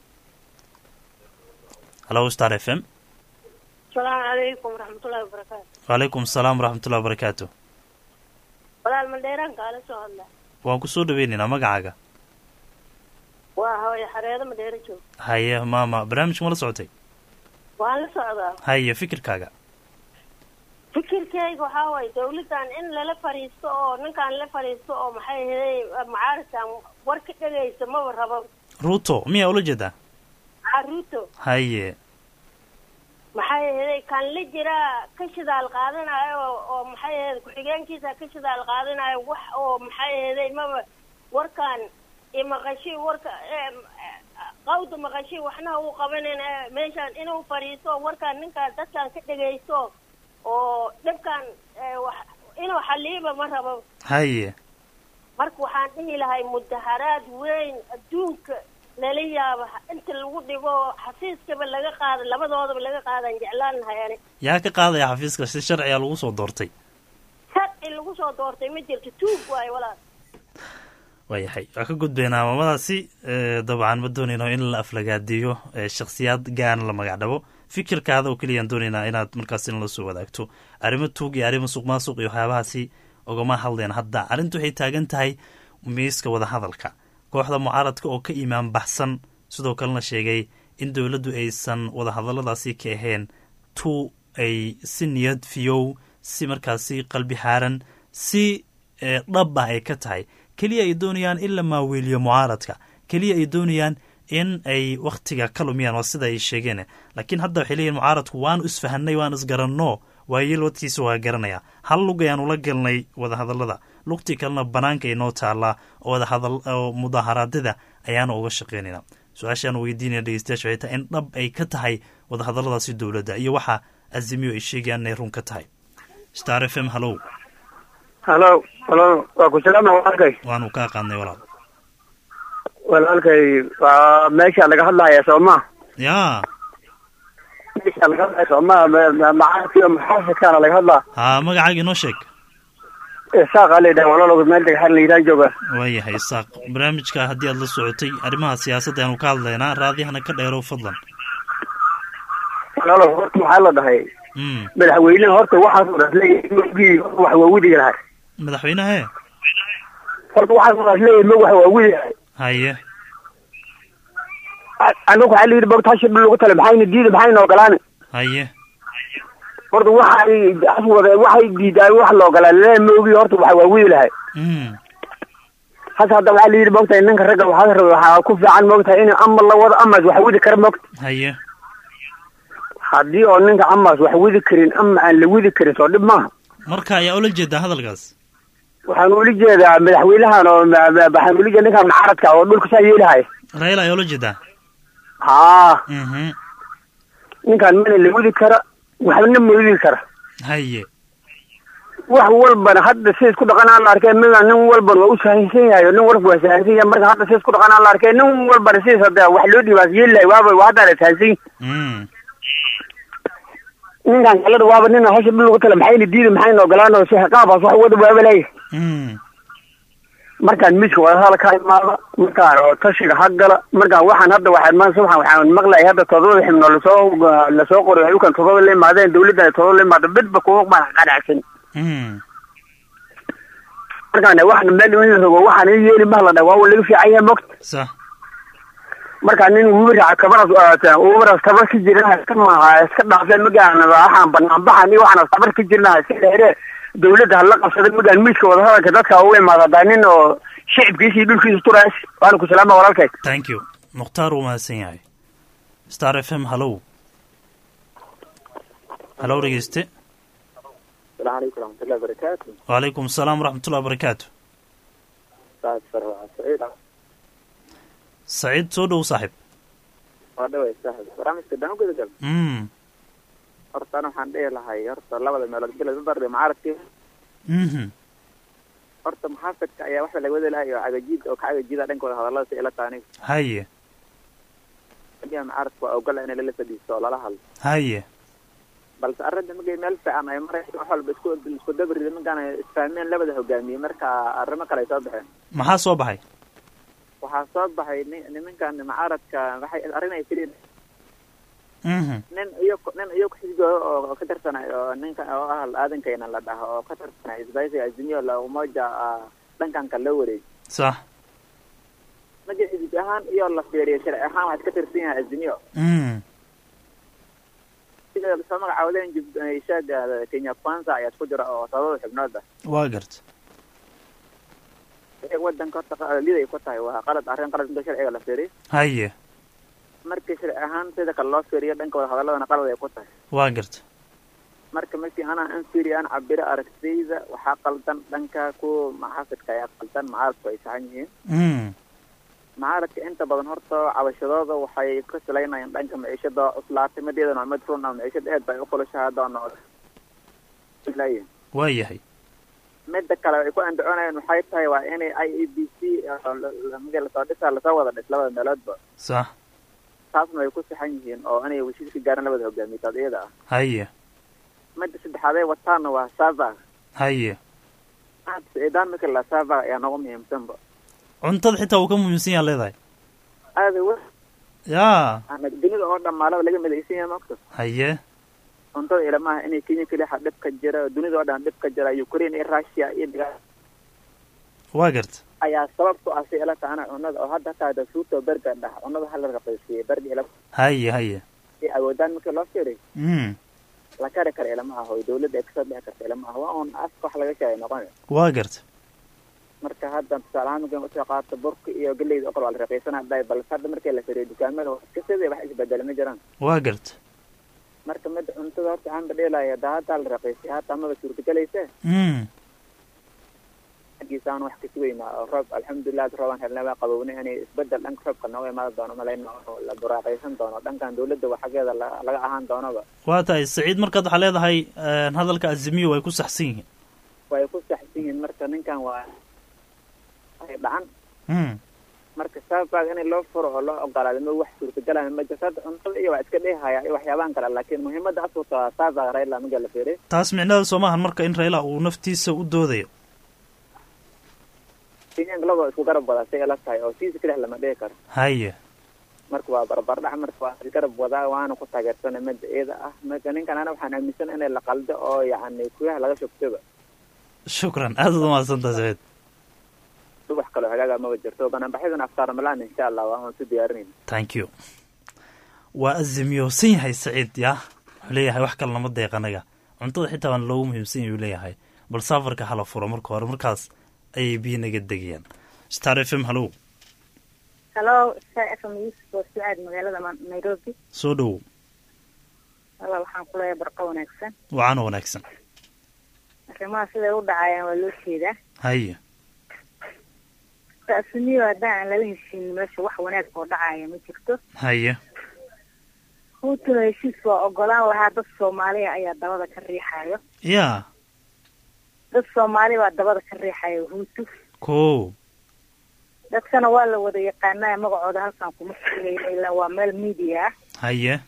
hello Star F M السلام عليكم ورحمة الله وبركاته. وعليكم السلام ورحمة الله وبركاته. ولا المديران قال سؤال الله. وانكو سود بيننا مقعقة. وهو يحريض مدير شو. هيا ماما برامج ولا صوتي. ولا صعدة. هيا فكر كاقة. فكر كيك وحاوي دولة إن لا فريسو نكان لا فريسو محي هذي معارسة ورك كذا يسموه الرباب. روتو مية ولا جدا. عروتو. هيا. maxay ahayd kan la jira ka shidaal qaadanayo oo maxay ahayd ku xigeenkiisa ka shidaal qaadanayo wax oo maxay ahayd ma warkan imaqashi warka qawdu maqashi waxna uu qabanayna meeshan inuu fariiso warkan ninka dadkan ka dhageysto oo dhabkan inuu xaliiba ma rabo haye marka waxaan dhihi lahay mudaharaad weyn adduunka lala yaaba inta lagu dhigo xafiiskaba laga qaado labadoodaba laga qaadan jeclaan lahay ani yaa ka qaadaya xafiiska si sharciga lagu soo doortay sharci lagu soo doortay ma jirto tuug waay walaal waayahay waa ka gudbaynaa maamadaasi dabcan ma doonayno in la aflagaadiyo shakhsiyaad gaana la magacdhabo fikirkaada oo keliyaan doonaynaa inaad markaas in la soo wadaagto arrimo tuug iyo arrimo suuq maasuq iyo waxyaabahaasi ogama hadleen hadda arrintu waxay taagan tahay miiska wada hadalka kooxda mucaaradka oo ka imaan baxsan sidoo kalena sheegay in dowladdu aysan wada hadalladaasi ka ahayn tu ay si niyad fiyow si markaasi qalbi xaaran si dhab ah ay ka tahay keliya ay doonayaan in la maaweeliyo mucaaradka keliya ay doonayaan in ay wakhtiga ka lumiyaan waa sida ay sheegeen laakiin hadda waxay leeyihin mucaaradku waanu isfahanay waanu isgaranno waayeel wadkiisa waa garanayaa hal lug ayaan ula galnay wadahadallada lugtii kalena banaanka inoo taallaa oo wadahadal oo mudaaharaadada ayaana uga shaqeynayna su-aashaan weydiinaya dhegeystayaasha waxay tahay in dhab ay ka tahay wadahadalladaasi dowladda iyo waxa azimiyo ay sheegayaan inay run ka tahay star f m hallow hallo hallo waa ku salaama walaalkay waanu kaa qaadnay walaal walaalkay waa meesha laga hadlaya sooma ya meesha laga hadlaya sooma macaankiyo maxaasadkaana laga hadlaa ha magacaaga inoo sheeg isaaq aa layidhaha walaalow meel dhagxan layidhaha jooga waayahay isaaq barnaamijka haddii aad la socotay arrimaha siyaasadda aanu ka hadlaynaa raadiyahana ka dheerow fadlan walaalow horta maxaa la dhahay madaxweyneha horta waxaas leeyahay wax waa widi lahay madaxweynehe horta waxaas wadaas leeyahay ma wax waa widi lahay haye anagu waxaa layidhi bogta hashi dhul lagu tale maxayna diida maxayna ogolaani haye horta waxay aswada waxay diidaay wax la ogolaa lee moogi horta waxa waa widi lahay hasa hadda waxaa layidhi mogtahay ninka ragga waxaa waxaa ku fiican mogtahay in ama la wado amaas wax widi kara mogta haye haddii oo ninka amaas wax widi karin ama aan la widi karin soo dhib maaha marka ayaa ula jeedaa hadalkaas waxaan ula jeedaa madaxweynahan oo waxaan ula jeeda ninkan mucaaradka oo dhulka saa yeelahay raila ayaa ula jeedaa haa mhm ninkan mana la widi kara waxna ma widi kara haye wax walbana hadda si isku dhaqanaa la arkay mida nin walbana waa u sahansan yahay nin walba waa sahansan yahay marka hadda si isku dhaqanaa la arkay nin walbana si hadda wax loo dhibaas yeelahay waaba waa hadda la sahansan mm ninkan kalada waaba nin hawsha dhul lagu tala maxayna diida maxayna ogolaan oo si qaabas wax wada waaba leeyahay mm markaan miiska wadahadal ka imaada markaan oo tashiga hagala markaan waxaan hadda waxaan maan subxan waxaan maqlay hadda todoba xibno lasoo lasoo qoray ayukan todoba la imaadeen dawladda todoba la imaado midba kuwa ma qanacsan mm markaan waxaan meel in rogo waxaan in yeeli ma la dhaw waa laga fiican yahay moqt sax markaan nin wura kabaras wura tabar ka jirna iska maaha iska dhaafeen magaan waxaan banaan baxan iyo waxaan tabar ka jirna iska dheere dawladda hal la qabsaday magaan miiska wadahadalka dadka ugu imaada nin oo shicibkiisa iyo dhulkiisa turaas waan ku salaama walaalkay thank you mukhtaar uu mahadsan yahay star f m hallow hallow dhegeyste السلام عليكم ورحمة الله وبركاته. وعليكم السلام ورحمة الله وبركاته. سعيد فرع سعيد. سعيد سودو صاحب. هذا هو صاحب. برامج كده نقول كده. امم. أرتنا حندي لها هي أرت الله ولا ملك بلا مبرر معارك كيف. امم. أرت محافظ كأي واحد اللي يقول لها يا عجيد أو كحاجة جديدة عندك ولا هذا الله سئلة ثانية. هاي. أجي معارك وأقول أنا اللي لسه دي سؤال لا حل. هاي. balse arrinta magay meel fiican ay maray wax walba isku isku dabrid markaan isfahmeen labada hogaamiye marka arrimo kale soo baxeen maxaa soo baxay waxa soo baxay nimankan mucaaradka waxay arrin ay tireen mhm nin iyo nin iyo xisbiga oo ka tirsanay oo ninka oo ah aadankeena la dhaho oo ka tirsanay isbaysi azmiyo la umoja dhankan kale wareey sax magay xisbi ahaan iyo la fiiriyo sharci ahaan wax ka tirsan yahay azmiyo mhm sida soo magacaawdeen jibshaada Kenya Kwanza ayaa ku jira oo todoba xubnood ah waa garta ee wadanka taqaaliday ku tahay waa qalad arrin qalad inta sharciga la fiiriyo haye markii sharci ahaan sida kale loo fiiriyo dhanka wada hadalladana qalad ay ku tahay waa garta marka markii ana aan fiiriyaan cabira aragtida waxa qaldan dhanka ku maxaafidka ayaa qaldan macaalku ay saxan yihiin mhm معارك أنت بدن هرتا على شدادة وحي كسلينا يندنك معيشة دا أصلاته مديدا نعمد فرنا معيشة إيه دا يقول شهادة نعود إليه وايهي مدة كلا يكون عند عنا إنه حياتها وإني أي إي بي سي مجال صادسة على سوا ده لسلا الملاد بقى صح خاص ما يكون سحنجين أو أنا وشيء في جارنا بدها جامي تادي ده هيا مدة سد حدا وطان وسافا هيا هاد إذا مثل لا سافا يعني نوم يمتن بقى cuntada xitaa uu ka muhiimsan yahay leedahay aad wax yaa ana dunida oo dhamaalo laga midaysan yahay maaqto haye cuntada ilmaha inay Kenya kale xad dhib ka jira dunida oo dhan dhib ka jira Ukraine iyo Russia iyo diga waa garta ayaa sababtu ah si ila taana cunada oo hadda taada suuto berga dhax cunada hal raqiisay berga ila haye haye ee awoodan marka loo fiiray mhm la kare kare ilmaha oo dawladda ka soo bixi karta ilmaha waa on af wax laga sheegay noqon waa garta marka hadda salaamka u shaqaata burka iyo galeyda oo wal raqiisana day bal hadda markay la fiiriyo dukaamada iska sidii wax isbedel ma jiraan waa garta marka mid cunto cuntada horta aan badheelaya hadda hadda la raqiisay hadda amaba suurtagelaysa mm xaggiisaan wax ka sugaynaa oo roob alxamdulilah roobaan helnay waa qabownay inay isbedel dhanka roobka nooga imaan doono malayna oo la buraaqaysan doono dhankan dawladda waa xaggeeda laga ahaan doonaba waa tahay saciid markaad waxaa leedahay hadalka azimiyo way ku saxsan yihiin way ku saxsan yihiin marka ninkan waa ay dhacan mm marka saafaaga in loo furo oo loo ogolaado ma wax suurtagalaya ma jirto cuntada iyo waa iska dheehaya iyo waxyaabaan kale laakiin muhiimadda asootaa saafaaga Raila ma gala fiiray taas micnaheedu Soomahan marka in Raila uu naftiisa u doodayo in laba isku garab wada say la tahay oo siisa kale lama dhigi karo haye marka waa barbar dhax marka waa garab wada waana ku taageersanay mid eeda ah marka ninkan ana waxaan aaminsan inay la qaldo oo yaani kuyaha laga shubtaba shukran aad u mahadsantahay wax kale hagaaga ma jirto bana baxidana aftaar malaan insha Allah waan si diyaarinayna thank you waa azimiyo sin yahay saciid ya leeyahay wax kale lama deeqanaga cuntada xitaa waan loogu muhiimsan yahay leeyahay bal safarka hala furo marka hore markaas ay biyo naga degayaan Star F M hello hello Star F M Yusuf Saad magaalada Nairobi soo dhow wala waxaan ku leeyahay barqa wanaagsan waxaan wanaagsan arrimaha sida u dhacayaan waa loo sheegaa haye taasniyo hadaan la heshiin meesha wax wanaag oo dhacaya ma jirto haye huutu heshiis waa ogolaan lahaa dad Soomaaliya ayaa dabada ka riixayo ya dad Soomaali waa dabada ka riixayo huutu ko dadkana waa la wada yaqaanaa magacooda halkan kuma sheegayna ilaa waa meel media haye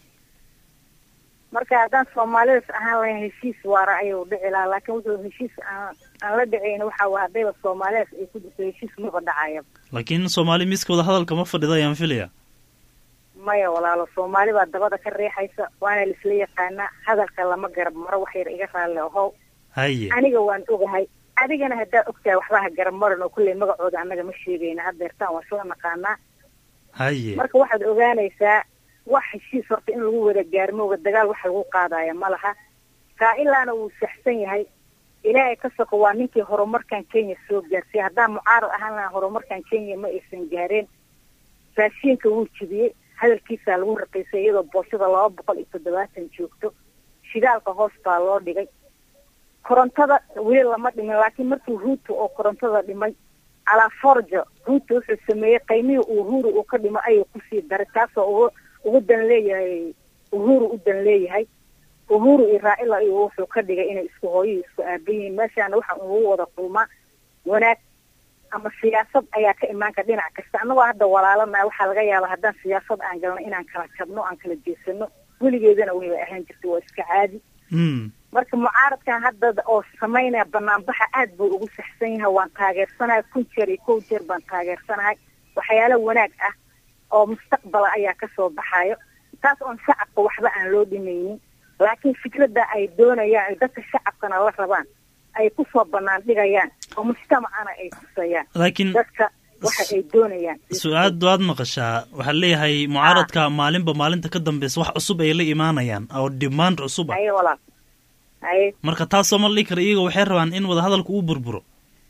marka hadaan Soomaaliyeed ahaan lahayn heshiis waara ayuu dhici lahaa laakiin wuxuu heshiis aan la dhicin waxa waa hadayba Soomaaliyeed ay ku dhigtay heshiis ma dhacaya laakiin Soomaali miskooda hadalka ma fadhidayaan filaya maya walaalo Soomaali baa dabada ka riixaysa waana la isla yaqaanaa hadalka lama garab maro wax yar iga raali oo haye aniga waan ogahay adigana hadaa ogtahay waxba ha garab marin oo kulli magacooda anaga ma sheegayna hadda yartaan waa soo naqaanaa haye marka waxaad ogaanaysaa wax heshiis horta in lagu wada gaarmo dagaal wax lagu qaadaya ma laha ka ilaana uu saxsan yahay ilaahay ka soo waa ninkii horumarkan Kenya soo gaarsay hadaa mucaarad ahaan horumarkan Kenya ma aysan gaareen raashinka uu jibiyay hadalkiisa lagu raqiisay iyadoo boosada laba boqol iyo toddobaatan joogto shidaalka hoosta loo dhigay korontada weli lama dhimin laakiin markii Ruto oo korontada dhimay ala forjo Ruto wuxuu sameeyay qiimihii Uhuru uu ka dhimay ay ku sii daray taasoo ugu dan leeyahay Uhuru u dan leeyahay Uhuru iyo Raila iyo wuxuu ka dhigay inay isku hooyo isku aabayiin meeshaan waxa uu wada kulma wanaag ama siyaasad ayaa ka imaan ka dhinac kasta anagoo hadda walaalana waxa laga yaabaa haddaan siyaasad aan galno inaan kala jabno aan kala jeesano weligeedana way ahaan jirtay waa iska caadi mm marka mucaaradkan hadda oo sameynaya banaanbaxa aad buu ugu saxsan yahay waan taageersanahay kun jeer iyo kow jeer baan taageersanahay waxyaalo wanaag ah oo mustaqbal ayaa ka soo baxayo taas oo shacabka waxba aan loo dhimaynin laakiin fikradda ay doonayaan dadka shacabkana la rabaan ay ku soo banaan dhigayaan oo mujtamacana ay tusayaan laakiin dadka waxa ay doonayaan su'aad waad maqashaa waxa leeyahay mucaaradka maalinba maalinta ka dambaysa wax cusub ay la imaanayaan oo demand cusub ay walaal ay marka taas oo marlii kale iyaga waxay rabaan in wada hadalku uu burburo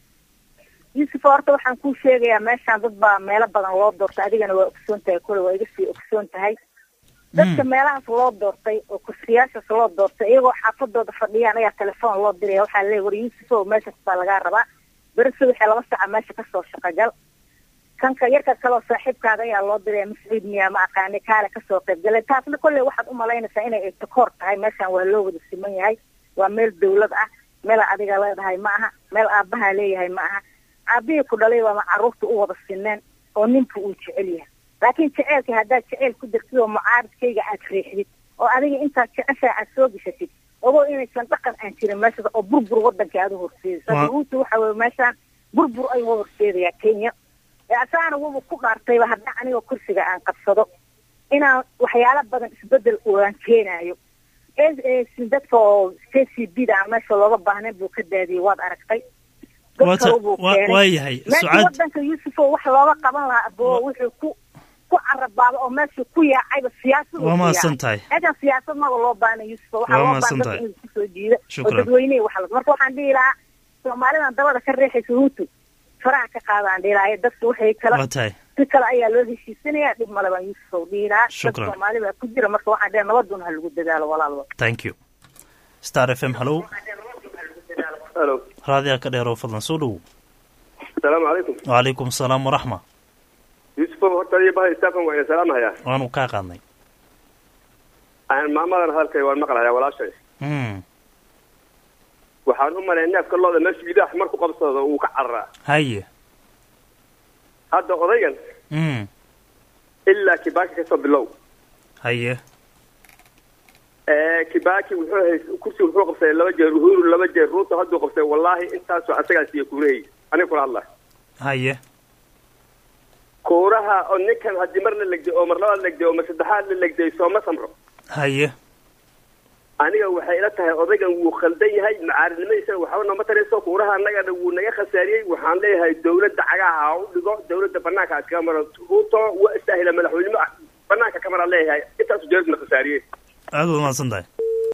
Yusuf horta waxaan ku sheegayaa meeshaan dad baa meelo badan loo doortay adigana waa ogsoon tahay kulli waa iga sii ogsoon tahay dadka meelahaas loo doortay oo kursiyaashaas loo doortay iyagoo xaafadooda fadhiyaan ayaa telefoon loo diraya waxaa leeyahay war Yusuf oo meeshaas baa lagaa rabaa berse waxay laba saac meesha ka soo shaqagal kanka yarka kale saaxiibkaaga ayaa loo diraya mas'uud miyaa ma aqaani kaale ka soo qayb galay taasna kulli waxaad u malaynaysaa inay ay takoor tahay meeshaan waa loo wada siman yahay waa meel dawlad ah meel adiga leedahay ma aha meel aabaha leeyahay ma aha aabihi ku dhalay waa carruurta u wada sineen oo ninka uu jecel yahay laakiin jaceelka haddaad jaceyl ku dirtid oo mucaaradkayga aad riixdid oo adiga intaad jeceshaa aad soo gashatid ogo inaysan dhaqan aan jirin meeshada oo burbur waddanka aad u horseedaysa ruutu waxa weye meeshaan burbur ayuu horseedayaa Kenya asaana wuxuu ku dhaartayba hadda aniga kursiga aan qabsado inaan waxyaalo badan isbedel aan keenayo ee dadka oo K C B da meesha looga baahnay buu ka daadiyay waad aragtay waayahay su'aad wadanka Yusuf wax looga qaban lahaa aboo wuxuu ku ku carabaaba oo meesha ku yaacayba siyaasad waa ma santahay adan siyaasad ma loo baahnay Yusuf waxa loo baahnay inuu ku soo jiido oo dadweynaha waxa marka waxaan dhihi lahaa Soomaaliland dabada ka reexayso Ruto faraha ka qaadaan dhilaaye dadku waxay kala si kala ayaa loo heshiisanaya dib malaba Yusuf dhiilaa Soomaaliland ku jira marka waxaan dhihi nabaduna ha lagu dadaalo walaalo thank you star f m hallow halo raadiyaa ka dheeroo fadlan soo dhowow asalaamu calaykum wacalaykum asalaam waraxma yuusufo horta iyo bahay istaafan waa ina salaamahayaa waanu kaa qaadnay maamadan hadalkay waan maqlahayaa walaashay mm waxaan u malay neefka looda meesha gidaax marku qabsado uu ka cararaa haye hadda odaygan mm ilaa kibaaki ka soo bilow haye ee kibaaki wuxuu hay kursi wuxuu qabtay laba jeer uhuru laba jeer ruuta hadduu qabtay wallaahi intaasoo asagaas iyo kuurahey aniga kula hadla haye kuuraha oo ninkan haddii mar la legday oo mar labaad legday oo mar saddexaad la legday sooma samro haye aniga waxay ila tahay odaygan wuu khaldan yahay macaaridnimadiisa waxba nooma tarayso kuuraha annagana wuu naga khasaariyey waxaan leeyahay dawladda cagaha ha u dhigo dawladda banaanka ha iskaga maro ruuto waa istaahila madaxweynimo banaanka ka maraa leeyahay intaasu dawladna khasaariyey aada waad mahadsan tahay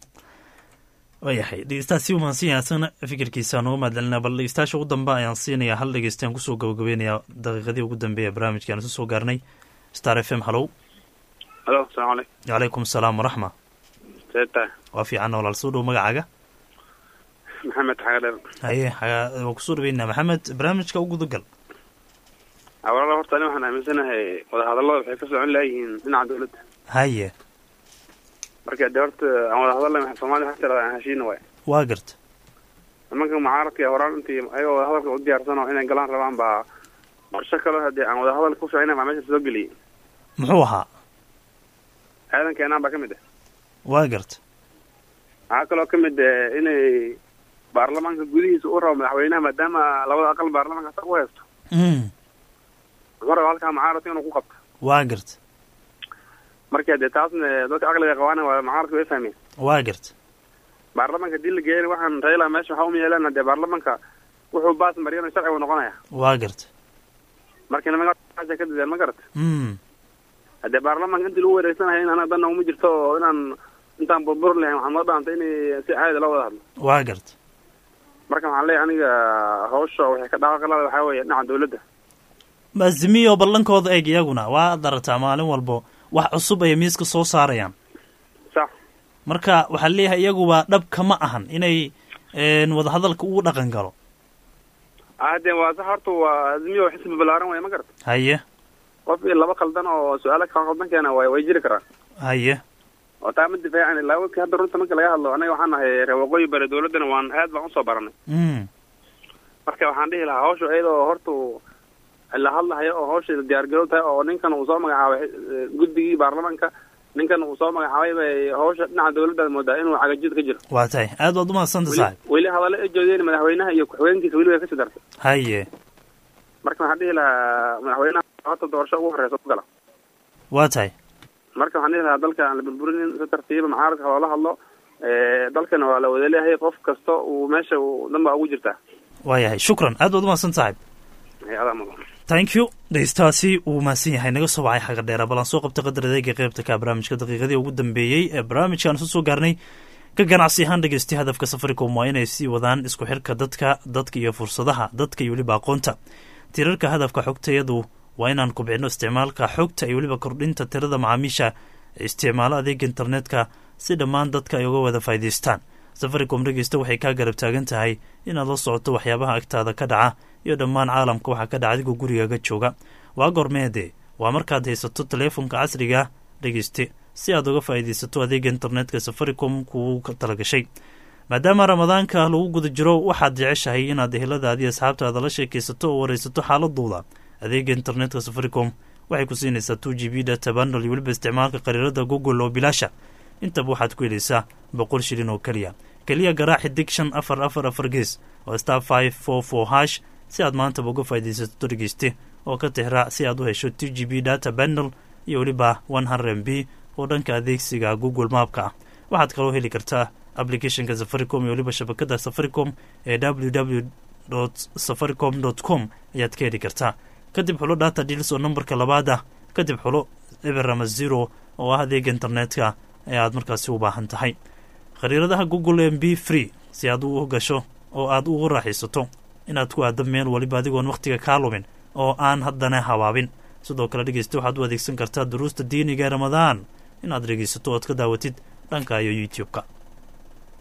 waayahay dhegeystaha si umahadsan yahay asagana fikirkiisa nooga mahadcelinaa bal dhegeystayaasha ugu dambe ayaan siinayaa hal dhegeystayan kusoo gabagabeynayaa daqiiqadii ugu dambeeya barnaamijka aan isu soo gaarnay star f m hallow halo asalaamu calaykum wacalaykum asalaam waraxma seeta waa fiican walaal soo dhow magacaaga maxamed xagadheer haye waa kusoo dhaweynaa maxamed barnaamijka u gudagal walaala horta ani waxaan aaminsanahay wadahadallada waxay ka socon laayihiin dhinaca dawladda haye marka de horta aan wada hadalna soomaaliya waxaa tirada aan heshiina waay waa garta nimanka mucaaradka horaan intii ayagoo wada hadalka u diyaarsan oo inay galaan rabaan baa qorsho kale haddii aan wada hadalka ku ficina baa meesha soo geliyey muxuu ahaa aadan keenaan baa ka mid ah waa garta waxaa kaloo ka mid ah inay baarlamaanka gudihiisa u rabo madaxweynaha maadaama labada aqal baarlamaanka hasa u haysto mm wuxuu raba halkaa mucaaradka inuu ku qabto waa garta marka dee taasna dadka aqliga qabaana waa mucaaradka way fahmeen waa garta baarlamaanka hadii la geeyana waxaan raila meesha waxaa uma yeelana dee baarlamaanka wuxuu baas mariyana sharci buu noqonaya waa garta marka nimanka ka dideen ma garata mm haddee baarlamaanka intii lagu wareegsanahay in anaga danna uma jirto oo inaan intaan burbur lahayn waxaan noo dhaantay inay si caadi loo wada hadlo waa garta marka waxaan leeyahay aniga hawsha waxay ka dhaaqalada waxaa weeye dhinaca dawladda maazimiyo ballankooda eeg iyaguna waa darataa maalin walbo wax cusub ay miiska soo saarayaan sax marka waxaa leeyahay iyaguba dhabka ma ahan inay wadahadalka ugu dhaqan galo ade waa sax horta waa azmiyo xisbi balaaran way ma garata haye qof iyo laba qaldan oo su-aalo ka qaldan keena way way jiri karaan haye oo taa ma difaacan ilaa waki hadda runta marka laga hadlo anaga waxaan nahay reer waqooyi bari dawladdana waan aad baan usoo baranay mm marka waxaan dhihi lahaa hawsha iyadoo horta la hadlahayo oo hawsha diyaargarow tahay oo ninkan uu soo magacaabay guddigii baarlamaanka ninkan uu soo magacaabay bay hawsha dhinaca dawladda moodaa inuu cagajid ka jiro waa tahay aad waad umahadsan tahay saaxib weli hadallo ay joodeen madaxweynaha iyo ku-xigeenkiisa weli way kasii dartay haye marka waxaan dhihi lahaa madaxweynaha horta doorasho ugu horreysa ku gala waa tahay marka waxaan dhihi lahaa dalka aan la burburinin si tartiiba mucaaradka loola hadlo dalkana waa la wada leeyahay qof kasta uu meesha uu danbaa ugu jirtaa waayahay shukran aad waad umahadsan saaxib thank you dhegeystaasi uu mahadsan yahay naga soo wacay xaga dheera balan soo qabta qadar adeega qeybta ka barnaamijka daqiiqadii ugu dambeeyey ee barnaamijkaan isu soo gaarnay ka ganacsi ahaan dhegeysta hadafka safaricom waa inay sii wadaan isku xirka dadka dadka iyo fursadaha dadka iyo weliba aqoonta tirarka hadafka xogtayadu waa inaan kubcino isticmaalka xogta iyo weliba kordhinta tirada macaamiisha ee isticmaalo adeega internetka si dhammaan dadka ay uga wada faa'idaystaan safaricom dhegeysta waxay kaa garab taagan tahay inaad la socoto waxyaabaha agtaada ka dhaca iyo dhammaan caalamka waxaa ka dhaca adigoo gurigaaga jooga waa goormeede waa markaad haysato teleefonka casriga dhegeyste si aad uga faa'iidaysato adeega internetka safaricom kuu ka talagashay maadaama ramadaanka lagu guda jiro waxaad jeceshahay inaad eheladaadii asxaabtaada la sheekaysato oo waraysato xaaladooda adeega internetka safaricom waxay ku siinaysaa two g b data bundle iyo weliba isticmaalka qariirada google oo bilaasha intaba waxaad ku helaysaa boqol shilin oo keliya keliya garaaci dig shan afar afar afar gees oo star five four four hash si aad maantaba uga faa'iidaysato dhegeyste oo ka tixraac si aad u hesho two g b data bundle iyo weliba one hundred m b oo dhanka adeegsiga google maapka ah waxaad kaloo heli kartaa applicationka safaricom iyo weliba shabakada safaricom ee w w dot safaricom dot com ayaad ka heli kartaa kadib xulo data deals oo nambarka labaad ah kadib xulo eberama zero oo ah adeega internetka ee aad markaasi u baahan tahay khariiradaha google m b free si aad u gasho oo aad ugu raaxaysato inaad ku aado meel waliba adigoon wakhtiga kaa lumin oo aan haddana habaabin sidoo kale dhegeysta waxaad u adeegsan kartaa duruusta diiniga ee ramadaan inaad dhegeysato ood ka daawatid dhanka iyo youtube-ka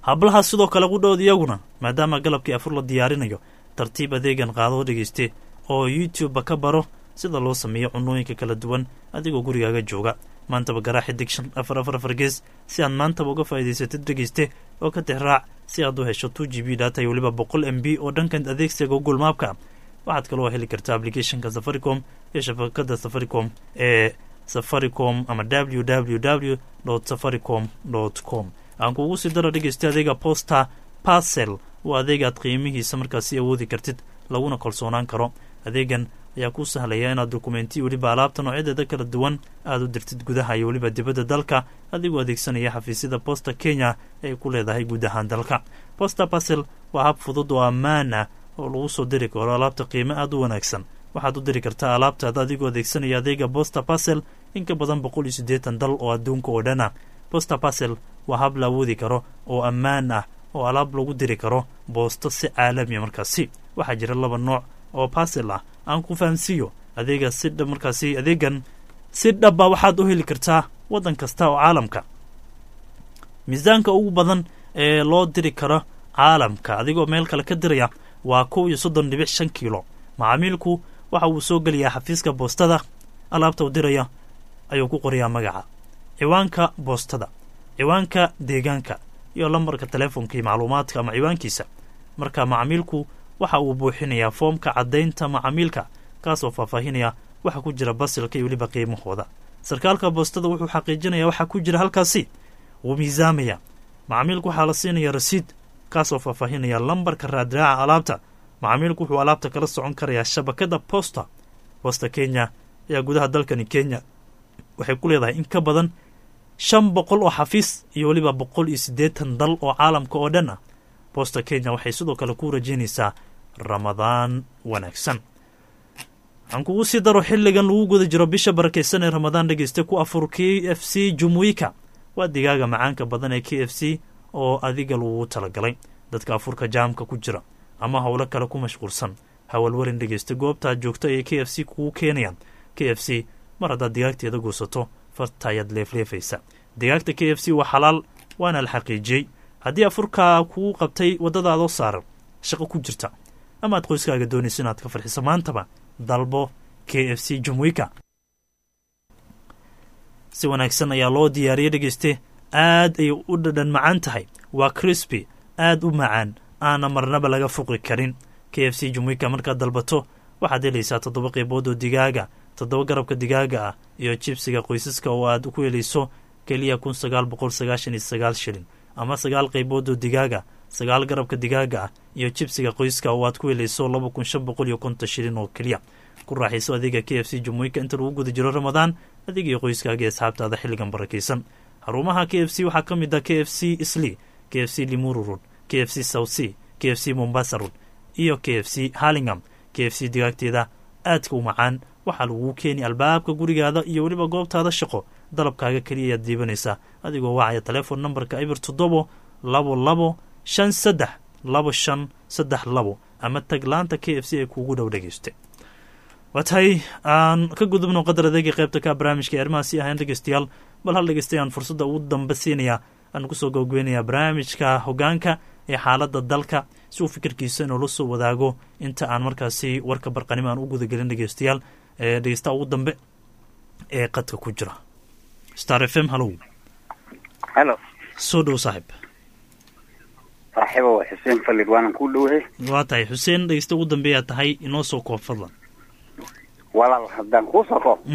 hablaha sidoo kale qudhood iyaguna maadaama galabkii afur la diyaarinayo tartiib adeegan qaadoo dhegayste oo youtube-ba ka baro sida loo sameeyo cunooyinka kala duwan adigoo gurigaaga jooga. maantaba garaa xidig shan afar afar afar gees si aad maantaba uga faa'iidaysatid dhegayste oo ka tixraac si aad u hesho two g b data iyo weliba boqol m b oo dhankan adeegsiga google maapka. waxaad kaloo heli kartaa applicationka safaricom iyo shabakada safaricom ee safaricom ama w w w dot safaricom dot com. aan kuugu sii daro dhegaysta adeega posta parcel waa adeegaad qiimihiisa markaasi awoodi kartid laguna kalsoonaan karo. adeegan ayaa kuu sahlaya inaad dokumentiya weliba alaabta noocyadeeda kala duwan aada u dirtid gudaha iyo weliba dibadda dalka adigoo adeegsanaya xafiisyada posta kenya ee ku leedahay guud ahaan dalka. posta parcel waa hab fudud oo ammaan ah oo lagu soo diri karo alaabta qiimo aada u wanaagsan. waxaad u diri kartaa alaabtaada adigoo adeegsanaya adeega posta parcel in ka badan boqol iyo siddeetan dal oo adduunka oo dhan ah. posta parcel waa hab la awoodi karo oo ammaan ah oo alaab lagu diri karo boosto si caalamiya markaasi. waxaa jira laba nooc oo parcel ah aan ku fahamsiiyo adeega si dhab markaasi adeegan si dhabba waxaad u heli kartaa waddan kasta oo caalamka. miisaanka ugu badan ee loo diri karo caalamka adigoo meel kale ka diraya waa kow iyo soddon dhibic shan kiilo. macaamiilku waxa uu soo geliyaa xafiiska boostada alaabta u diraya ayuu ku qorayaa magaca, ciwaanka boostada, ciwaanka deegaanka iyo lambarka telefoonka iyo macluumaadka ama ciwaankiisa. marka macaamiilku waxa uu buuxinayaa foomka caddaynta macaamiilka kaasoo faahfaahinaya waxa ku jira basilka iyo weliba qiimahooda. sarkaalka boostada wuxuu xaqiijinayaa waxa ku jira halkaasi, wuu miisaamaya. macaamiilku waxaa la siinaya rasiid kaasoo faahfaahinaya lambarka raadraaca alaabta. macaamiilku wuxuu alaabta kala socon karayaa shabakada posta. posta kenya ayaa gudaha dalkani kenya waxay ku leedahay in ka badan shan boqol oo xafiis iyo weliba boqol iyo siddeetan dal oo caalamka oo dhan ah. posta kenya waxay sidoo kale ku rajaynaysaa ramadaan wanaagsan. waxaan kugu sii daro xilligan lagu guda jiro bisha barakaysan ee ramadaan dhegaysta ku afur k f c jumuika waa digaaga macaanka badan ee k f c oo adiga lagugu talagalay dadka afurka jaamka ku jira ama howlo kale ku mashquulsan. hawalwarin dhegaysta goobtaad joogta ayay k f c kugu keenayaan. k f c mar haddaad digaagteeda goosato fartaayaad leefleefaysa. digaagta k f c waa xalaal waana la xaqiijiyey. haddii afurkaa kugu qabtay waddadaadoo saaran shaqo ku jirta ama aad qoyskaaga doonayso inaad ka farxiso maantaba dalbo k f c jumuika. si wanaagsan ayaa loo diyaariyey dhegayste aad ay u dhadhan macaan tahay. waa crisby aad u macaan aana marnaba laga fuqi karin. k f c jumuika markaad dalbato waxaad helaysaa toddoba qaybood oo digaaga, toddoba garabka digaaga ah iyo jibsiga qoysaska oo aad ku helayso keliya kun sagaal boqol sagaashan iyo sagaal shilin, ama sagaal qaybood oo digaaga, sagaal garabka digaaga ah iyo jibsiga qoyska oo aad ku helayso laba kun shan boqol iyo konton shilin oo keliya. ku raaxayso adeega k f c jumuika inta lagu guda jiro ramadaan adiga iyo qoyskaaga ee asxaabtaada xilligan barakaysan. xarumaha k f c waxaa ka mid ah k f c isli, k f c limuru road, k f c south sea, k f c mombasa road iyo k f c harlingam. k f c digaagteeda aadka u macaan waxaa lagu keeni albaabka gurigaada iyo weliba goobtaada shaqo. dalabkaaga keliya ayaad diibanaysaa adigoo wacaya telefoon nambarka ibir toddobo labo labo shan saddex labo shan saddex labo ama taglaanta k f c ay kuugu dhow dhegayste. waa tahay aan ka gudubno qadar adeega qaybta ka barnaamijka arrimaha si ahayn dhegaystayaal. bal hal dhegaystay aan fursadda ugu dambe siinayaa aan kusoo gowgeynayaa barnaamijka hogaanka ee xaaladda dalka si uu fikirkiisa inuu la soo wadaago inta aan markaasi warka barqanimo aan u gudagelin dhegaystayaal. ee dhegaysta ugu dambe ee qadka ku jira star f m. hallow halo soo dhow saaxib. saaxiibo xuseen falid waanan ku dhowahay. waa tahay xuseen dhegaysta ugu dambeeyaa tahay inoo soo koob fadlan. walaal haddaan kuu soo koob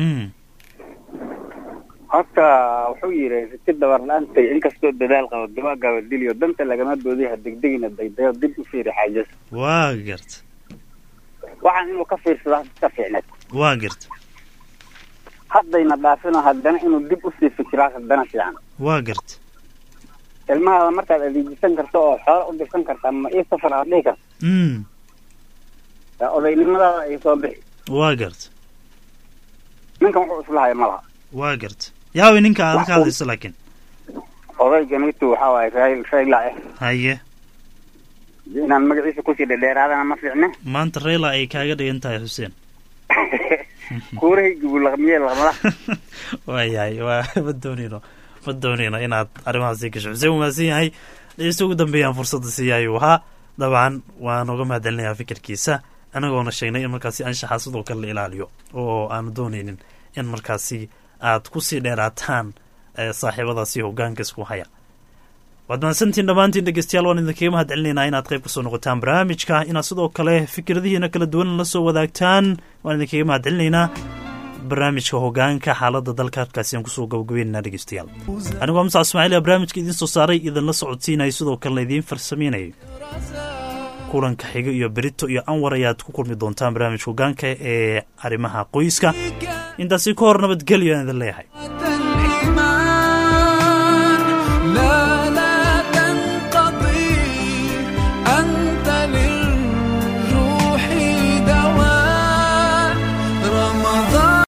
horta wuxuu yidhi riti dabar la-aantay inkastoo dadaal qabo dabaagaba diliyo danta lagama doodiha degdegina daydayo dib u fiiri xaajas. waa garta waxaan inuu ka fiirsadaa ka fiicneed. waa garta haddayna dhaafino haddana inuu dib usii fikiraa haddana fiican. waa garta ilmahaada markaad adeejisan karto oo xoolo u dirsan karta ma ii safar aad dhihi karta odaynimadaada ay soo bixi. waa garta ninkan wuxuu islahay ma laha. waa garta yaawi ninka aad ka hadlayso laakiin odayganitu waxaa waaye rail raila eh haye inaan magaciisa kusii dhedheeraadana ma fiicne. maanta rayla ay kaaga dhigan tahay xuseen. kuurahaygi buu laqmiyey laqmada. waayahay waa ma doonino ma doonino inaad arrimahaasi gasho. xuseen wuu mahadsan yahay dhegeysta ugu dambeeyaan fursadda siiya ayuu ahaa dabcan waan uga mahadcelinayaa fikirkiisa anagoona sheegnay in markaasi anshaxa sidoo kale la ilaaliyo oo aanu doonaynin in markaasi aad kusii dheeraataan saaxiibadaasi hogaanka isku haya waad mahadsantiin dhammaantiin dhegeystayaal waan idinkaga mahadcelinaynaa inaad qayb kasoo noqotaan barnaamijka inaad sidoo kale fikradihiina kala duwan la soo wadaagtaan waan idinkaga mahadcelinaynaa barnaamijka hogaanka xaaladda dalka halkaasi aan kusoo gabagabeynaa dhegeystayaal anigoo musa ismaaciil barnaamijka idiin soo saaray idinla socodsiinaya sidoo kalena idiin farsameynayay kulanka xiga iyo berito iyo anwar ayaad ku kulmi doontaan barnaamijka hogaanka ee arrimaha qoyska intaasi ka hor nabadgelyo aan idin leeyahay